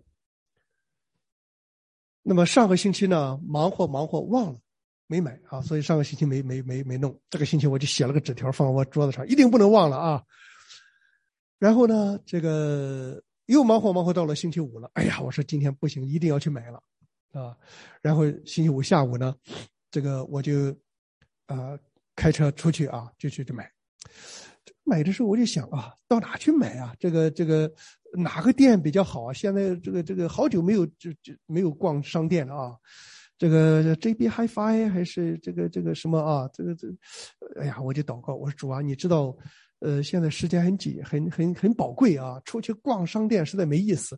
那么上个星期呢，忙活忘了没买所以上个星期没弄。这个星期我就写了个纸条放我桌子上，一定不能忘了然后呢，又忙活到了星期五了。哎呀，我说今天不行，一定要去买了然后星期五下午呢，我就开车出去就去买。买的时候我就想到哪去买哪个店比较好现在好久没有逛商店了JB Hi-Fi 还是什么哎呀，我就祷告，我说主啊，你知道现在时间很紧，很宝贵出去逛商店实在没意思，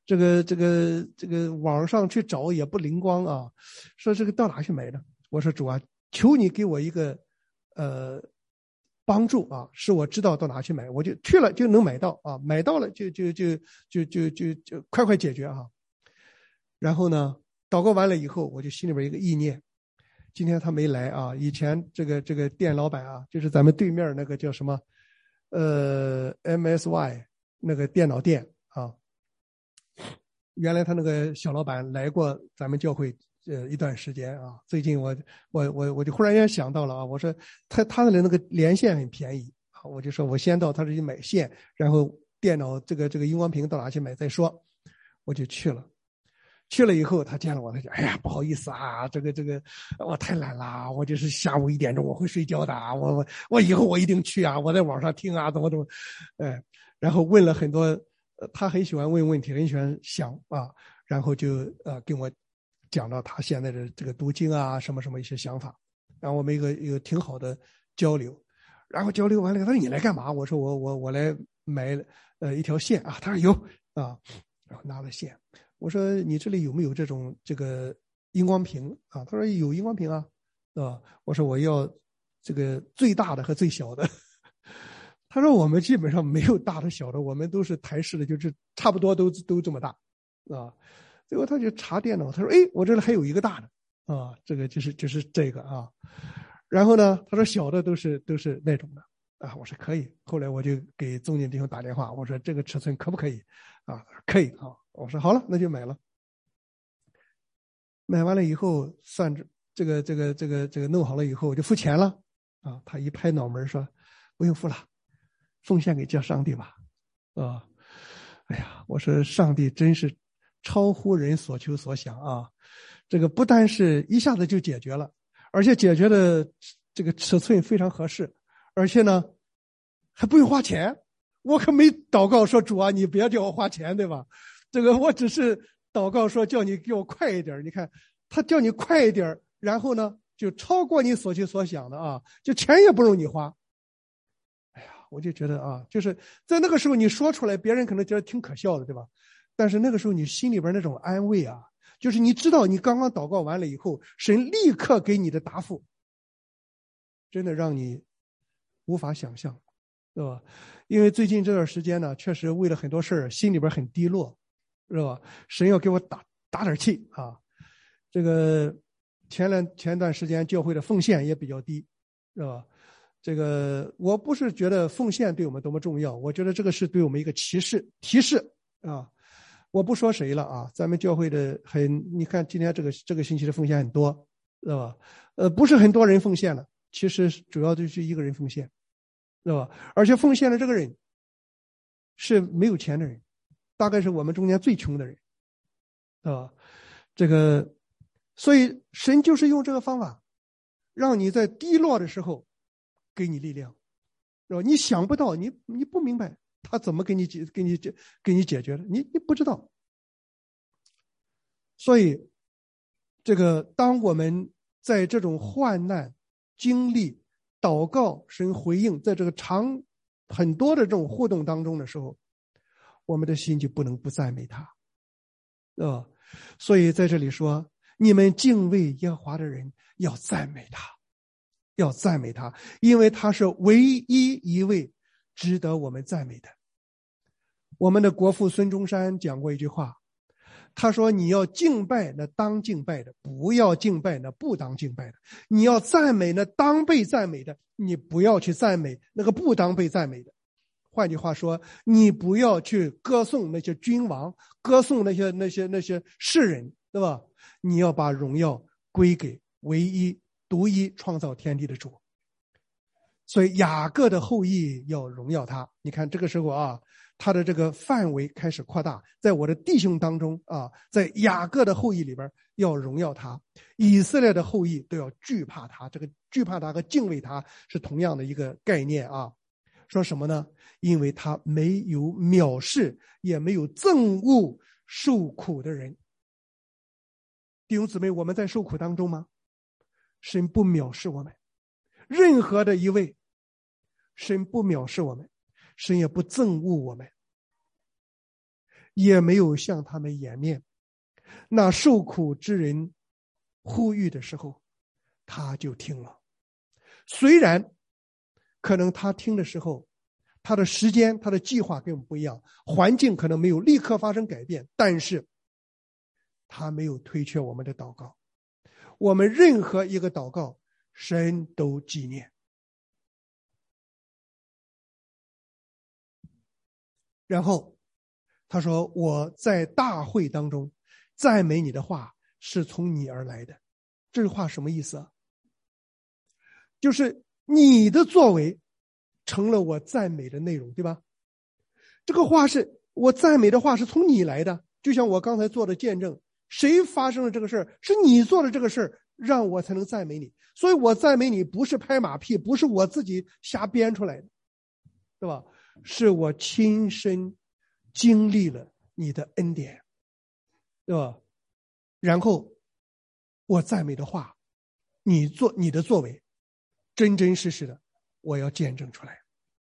网上去找也不灵光说到哪去买呢？我说主啊，求你给我一个帮助啊，使我知道到哪去买，我就去了就能买到啊，买到了就快快解决啊。然后呢，祷告完了以后，我就心里边一个意念，今天他没来啊。以前这个店老板啊，就是咱们对面那个叫什么MSY 那个电脑店啊，原来他那个小老板来过咱们教会一段时间啊。最近我就忽然间想到了啊，我说他的那个连线很便宜啊，我就说我先到他这里买线，然后电脑这个荧光屏到哪去买再说，我就去了。去了以后，他见了我，他讲：“哎呀，不好意思啊，这个我太懒了，我就是下午1点钟我会睡觉的啊，我以后我一定去啊，我在网上听啊，怎么，然后问了很多，他很喜欢问问题，很喜欢想啊，然后就跟我讲到他现在的这个读经啊，什么什么一些想法，然后我们一个挺好的交流，然后交流完了，他说你来干嘛？我说我来买一条线啊，他说有啊，然后拿了线。我说你这里有没有这个荧光屏啊？他说有荧光屏啊，我说我要这个最大的和最小的。他说我们基本上没有大的小的，我们都是台式的，就是差不多都这么大啊。最后他就查电脑，他说：“哎，我这里还有一个大的啊，这个就是这个啊。”然后呢，他说小的都是那种的啊。我说可以。后来我就给宗敬弟兄打电话，我说这个尺寸可不可以啊？可以啊。我说好了，那就买了。买完了以后，算这个弄好了以后，我就付钱了啊。他一拍脑门说：“不用付了，奉献给上帝吧。”啊，哎呀，我说上帝真是超乎人所求所想啊！这个不但是一下子就解决了，而且解决的这个尺寸非常合适，而且呢还不用花钱。我可没祷告说主啊，你不要叫我花钱，对吧？这个我只是祷告说叫你给我快一点。你看他叫你快一点，然后呢就超过你所求所想的啊，就钱也不用你花。哎呀，我就觉得啊，就是在那个时候你说出来，别人可能觉得挺可笑的，对吧？但是那个时候你心里边那种安慰啊，就是你知道你刚刚祷告完了以后，神立刻给你的答复，真的让你无法想象，对吧？因为最近这段时间呢，确实为了很多事儿心里边很低落，是吧？神要给我打点气啊。这个前段时间教会的奉献也比较低，是吧？这个我不是觉得奉献对我们多么重要，我觉得这个是对我们一个提示啊。我不说谁了啊，咱们教会的你看今天这个星期的奉献很多，是吧？不是很多人奉献了，其实主要就是一个人奉献，是吧？而且奉献的这个人是没有钱的人，大概是我们中间最穷的人，是吧？这个，所以神就是用这个方法，让你在低落的时候给你力量，是吧？你想不到，你不明白他怎么给你解决的，你不知道。所以这个当我们在这种患难经历祷告神回应，在这个很多的这种互动当中的时候，我们的心就不能不赞美他，所以在这里说，你们敬畏耶和华的人要赞美他，要赞美他，因为他是唯一一位值得我们赞美的。我们的国父孙中山讲过一句话，他说：“你要敬拜那当敬拜的，不要敬拜那不当敬拜的；你要赞美那当被赞美的，你不要去赞美那个不当被赞美的。”换句话说，你不要去歌颂那些君王，歌颂那些世人，对吧？你要把荣耀归给唯一独一创造天地的主。所以雅各的后裔要荣耀他。你看这个时候啊，他的这个范围开始扩大，在我的弟兄当中啊，在雅各的后裔里边要荣耀他，以色列的后裔都要惧怕他。这个惧怕他和敬畏他是同样的一个概念啊。说什么呢？因为他没有藐视，也没有憎恶受苦的人。弟兄姊妹，我们在受苦当中吗？神不藐视我们，任何的一位，神不藐视我们，神也不憎恶我们，也没有向他们掩面。那受苦之人呼吁的时候，他就听了。虽然可能他听的时候，他的时间、他的计划跟我们不一样，环境可能没有立刻发生改变，但是他没有推却我们的祷告。我们任何一个祷告，神都纪念。然后他说，我在大会当中赞美你的话是从你而来的。这句话什么意思啊？就是你的作为成了我赞美的内容，对吧？这个话是我赞美的话是从你来的，就像我刚才做的见证，谁发生了这个事儿，是你做的这个事儿，让我才能赞美你。所以我赞美你不是拍马屁，不是我自己瞎编出来的，对吧？是我亲身经历了你的恩典，对吧？然后我赞美的话，你的作为真真实实的我要见证出来。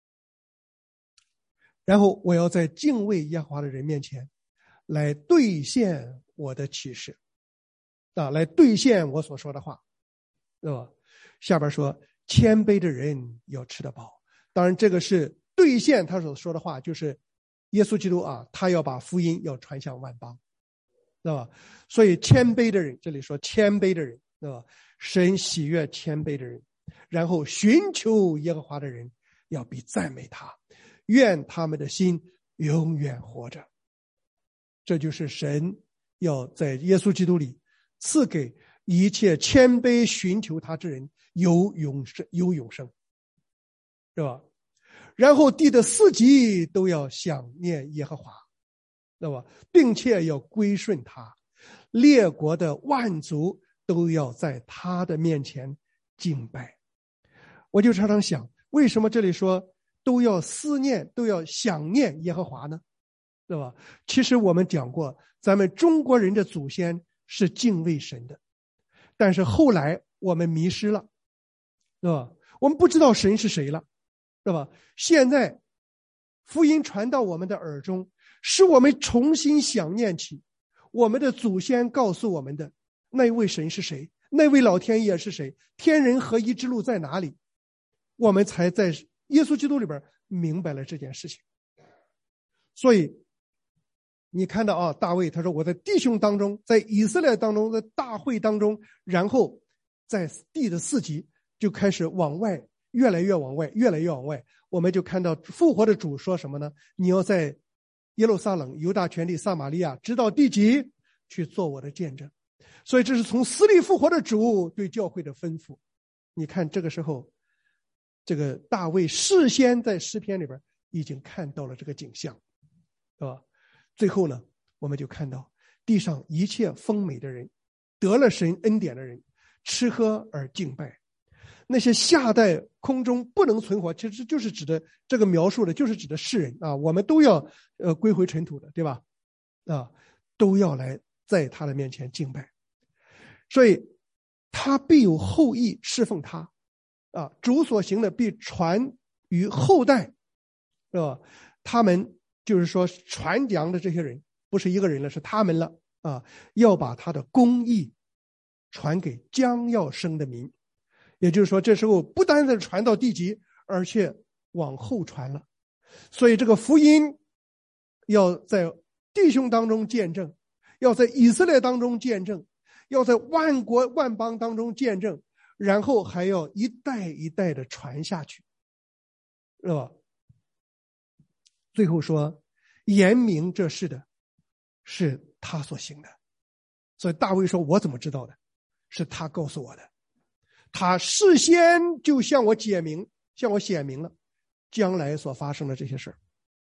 然后我要在敬畏耶和华的人面前来兑现我的启示来兑现我所说的话，对吧？下边说谦卑的人要吃得饱。当然这个是兑现他所说的话，就是耶稣基督他要把福音要传向万邦，对吧？所以谦卑的人，这里说谦卑的人，对吧？神喜悦谦卑的人，然后寻求耶和华的人要必赞美他，愿他们的心永远活着。这就是神要在耶稣基督里赐给一切谦卑寻求他之人有永生，对吧？然后地的四极都要想念耶和华，对吧？并且要归顺他，列国的万族都要在他的面前敬拜。我就常常想，为什么这里说都要思念，都要想念耶和华呢？对吧？其实我们讲过，咱们中国人的祖先是敬畏神的，但是后来我们迷失了，对吧？我们不知道神是谁了，对吧？现在福音传到我们的耳中，使我们重新想念起我们的祖先告诉我们的那位神是谁，那位老天爷是谁，天人合一之路在哪里，我们才在耶稣基督里边明白了这件事情。所以你看到大卫他说，我在弟兄当中，在以色列当中，在大会当中，然后在地的四极就开始往外，越来越往外，越来越往外。我们就看到复活的主说什么呢？你要在耶路撒冷、犹大全地、撒玛利亚直到地极去做我的见证。所以这是从死里复活的主对教会的吩咐。你看这个时候，这个大卫事先在诗篇里边已经看到了这个景象，对吧？最后呢，我们就看到地上一切丰美的人，得了神恩典的人，吃喝而敬拜。那些下在空中不能存活，其实就是指的这个描述的，就是指的世人我们都要归回尘土的，对吧？都要来在他的面前敬拜。所以他必有后裔侍奉他主所行的必传于后代，是吧？他们就是说传讲的这些人不是一个人了，是他们了要把他的公义传给将要生的民。也就是说，这时候不单单传到地极，而且往后传了。所以这个福音要在弟兄当中见证，要在以色列当中见证，要在万国万邦当中见证，然后还要一代一代的传下去，是吧？最后说，言明这事的是他所行的。所以大卫说，我怎么知道的？是他告诉我的。他事先就向我显明了将来所发生的这些事儿。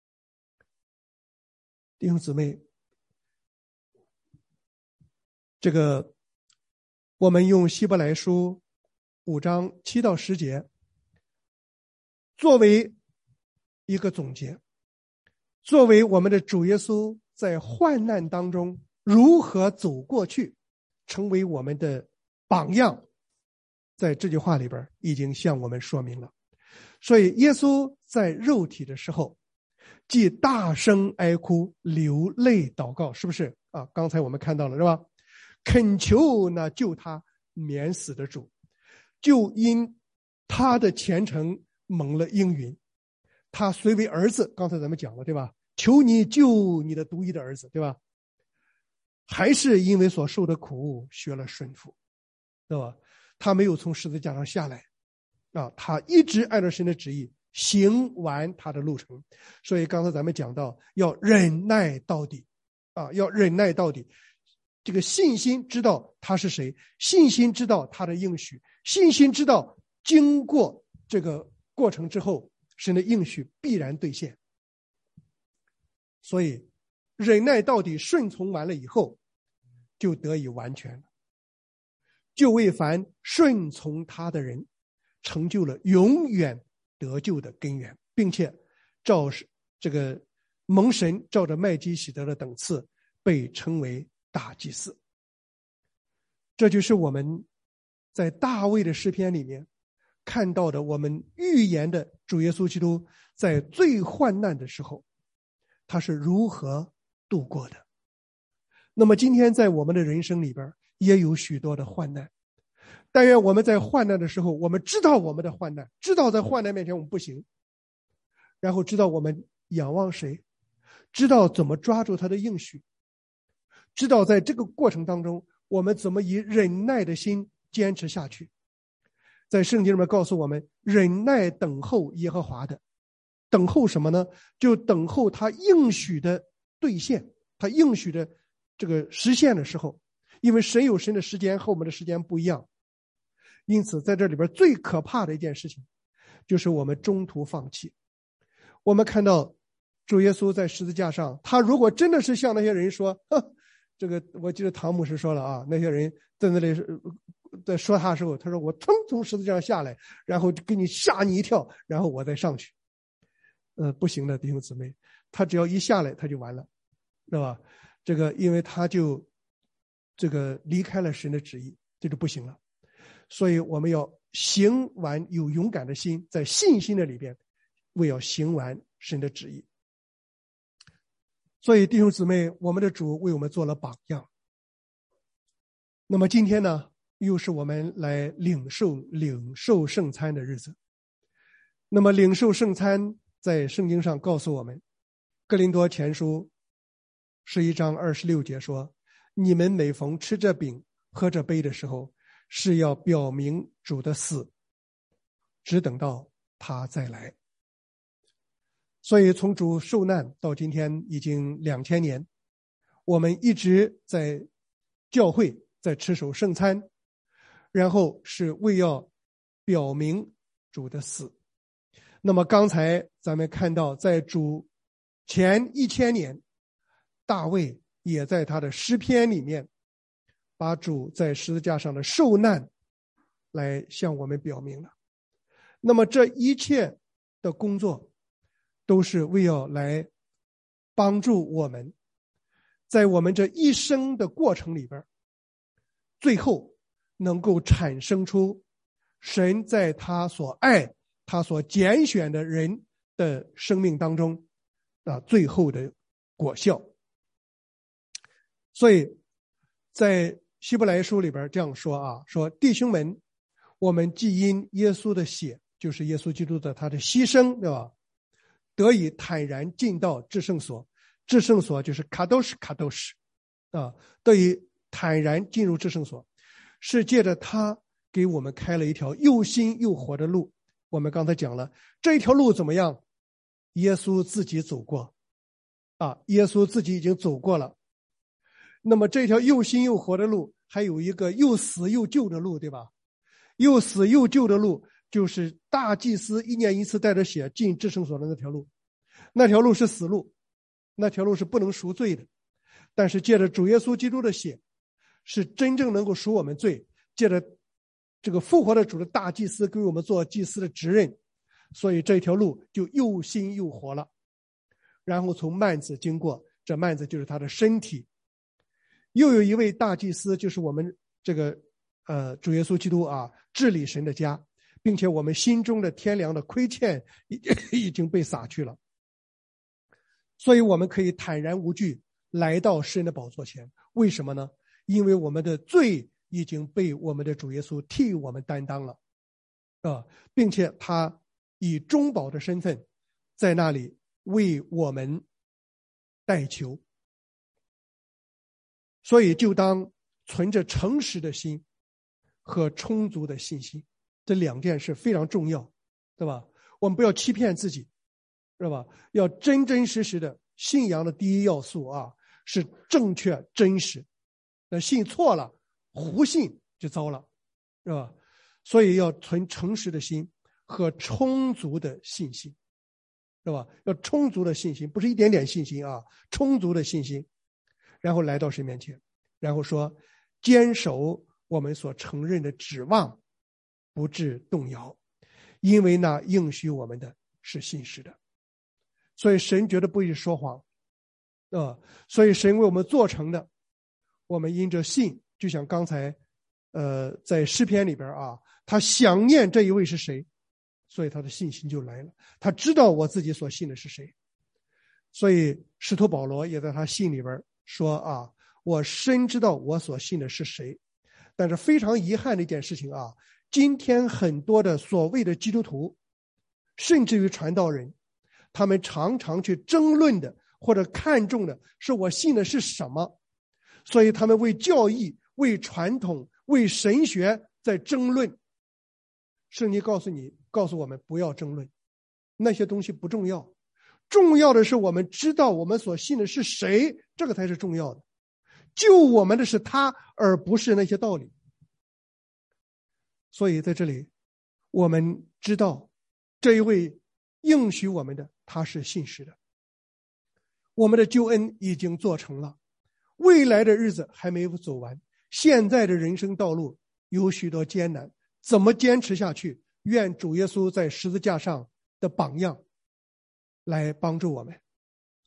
弟兄姊妹，这个我们用希伯来书5章7到10节作为一个总结，作为我们的主耶稣在患难当中如何走过去，成为我们的榜样，在这句话里边已经向我们说明了。所以耶稣在肉体的时候既大声哀哭流泪祷告，是不是刚才我们看到了，是吧？恳求救他免死的主，就因他的虔诚蒙了应允，他虽为儿子，刚才咱们讲了，对吧？求你救你的独一的儿子，对吧？还是因为所受的苦学了顺服，对吧？他没有从十字架上下来啊，他一直按照神的旨意行完他的路程。所以刚才咱们讲到要忍耐到底啊，要忍耐到底。这个信心知道他是谁，信心知道他的应许，信心知道经过这个过程之后，神的应许必然兑现。所以忍耐到底，顺从完了以后，就得以完全了，就为凡顺从他的人成就了永远得救的根源，并且照这个蒙神照着麦基洗德的等次被称为大祭司。这就是我们在大卫的诗篇里面看到的，我们预言的主耶稣基督在最患难的时候他是如何度过的。那么今天在我们的人生里边也有许多的患难，但愿我们在患难的时候，我们知道我们的患难，知道在患难面前我们不行，然后知道我们仰望谁，知道怎么抓住他的应许，知道在这个过程当中我们怎么以忍耐的心坚持下去。在圣经里面告诉我们，忍耐等候耶和华的。等候什么呢？就等候他应许的兑现，他应许的这个实现的时候，因为神有神的时间和我们的时间不一样，因此在这里边最可怕的一件事情就是我们中途放弃。我们看到主耶稣在十字架上，他如果真的是像那些人说，这个我记得唐牧师说了啊，那些人在那里在说他的时候，他说我从十字架上下来，然后给你吓你一跳，然后我再上去。不行的弟兄姊妹，他只要一下来他就完了，对吧？这个因为他就这个离开了神的旨意，这就不行了。所以我们要行完，有勇敢的心，在信心的里边为要行完神的旨意。所以弟兄姊妹，我们的主为我们做了榜样。那么今天呢，又是我们来领受圣餐的日子。那么领受圣餐在圣经上告诉我们，哥林多前书11章26节说，你们每逢吃这饼喝这杯的时候，是要表明主的死，只等到他再来。所以从主受难到今天已经2000年，我们一直在教会在持守圣餐，然后是为要表明主的死。那么刚才咱们看到，在主前1000年，大卫也在他的诗篇里面把主在十字架上的受难来向我们表明了。那么这一切的工作都是为要来帮助我们在我们这一生的过程里边，最后能够产生出神在他所爱他所拣选的人的生命当中最后的果效。所以在希伯来书里边这样说说弟兄们，我们既因耶稣的血，就是耶稣基督的他的牺牲，对吧，得以坦然进到至圣所。至圣所就是卡多什得以坦然进入至圣所，是借着他给我们开了一条又新又活的路。我们刚才讲了这一条路怎么样，耶稣自己走过耶稣自己已经走过了。那么这条又新又活的路还有一个又死又救的路，对吧？又死又救的路就是大祭司1年1次带着血进至圣所的那条路。那条路是死路，那条路是不能赎罪的，但是借着主耶稣基督的血是真正能够赎我们罪，借着这个复活的主的大祭司给我们做祭司的职任，所以这条路就又新又活了。然后从幔子经过，这幔子就是他的身体。又有一位大祭司，就是我们这个主耶稣基督治理神的家，并且我们心中的天良的亏欠已经被洒去了，所以我们可以坦然无惧来到神的宝座前。为什么呢？因为我们的罪已经被我们的主耶稣替我们担当了并且他以中保的身份在那里为我们代求。所以就当存着诚实的心和充足的信心，这两件事非常重要，对吧？我们不要欺骗自己，是吧？要真真实实的。信仰的第一要素啊，是正确真实。那信错了，胡信就糟了，是吧？所以要存诚实的心和充足的信心，是吧？要充足的信心，不是一点点信心啊，充足的信心。然后来到神面前，然后说坚守我们所承认的指望，不致动摇，因为那应许我们的是信实的。所以神绝对不会说谎所以神为我们做成的，我们因着信，就像刚才在诗篇里边啊，他想念这一位是谁，所以他的信心就来了。他知道我自己所信的是谁，所以使徒保罗也在他信里边说啊，我深知道我所信的是谁。但是非常遗憾的一件事情啊，今天很多的所谓的基督徒，甚至于传道人，他们常常去争论的或者看重的是我信的是什么，所以他们为教义、为传统、为神学在争论。圣经告诉我们不要争论，那些东西不重要，重要的是我们知道我们所信的是谁，这个才是重要的。救我们的是他，而不是那些道理。所以在这里我们知道这一位应许我们的他是信实的，我们的救恩已经做成了，未来的日子还没有走完，现在的人生道路有许多艰难，怎么坚持下去？愿主耶稣在十字架上的榜样来帮助我们。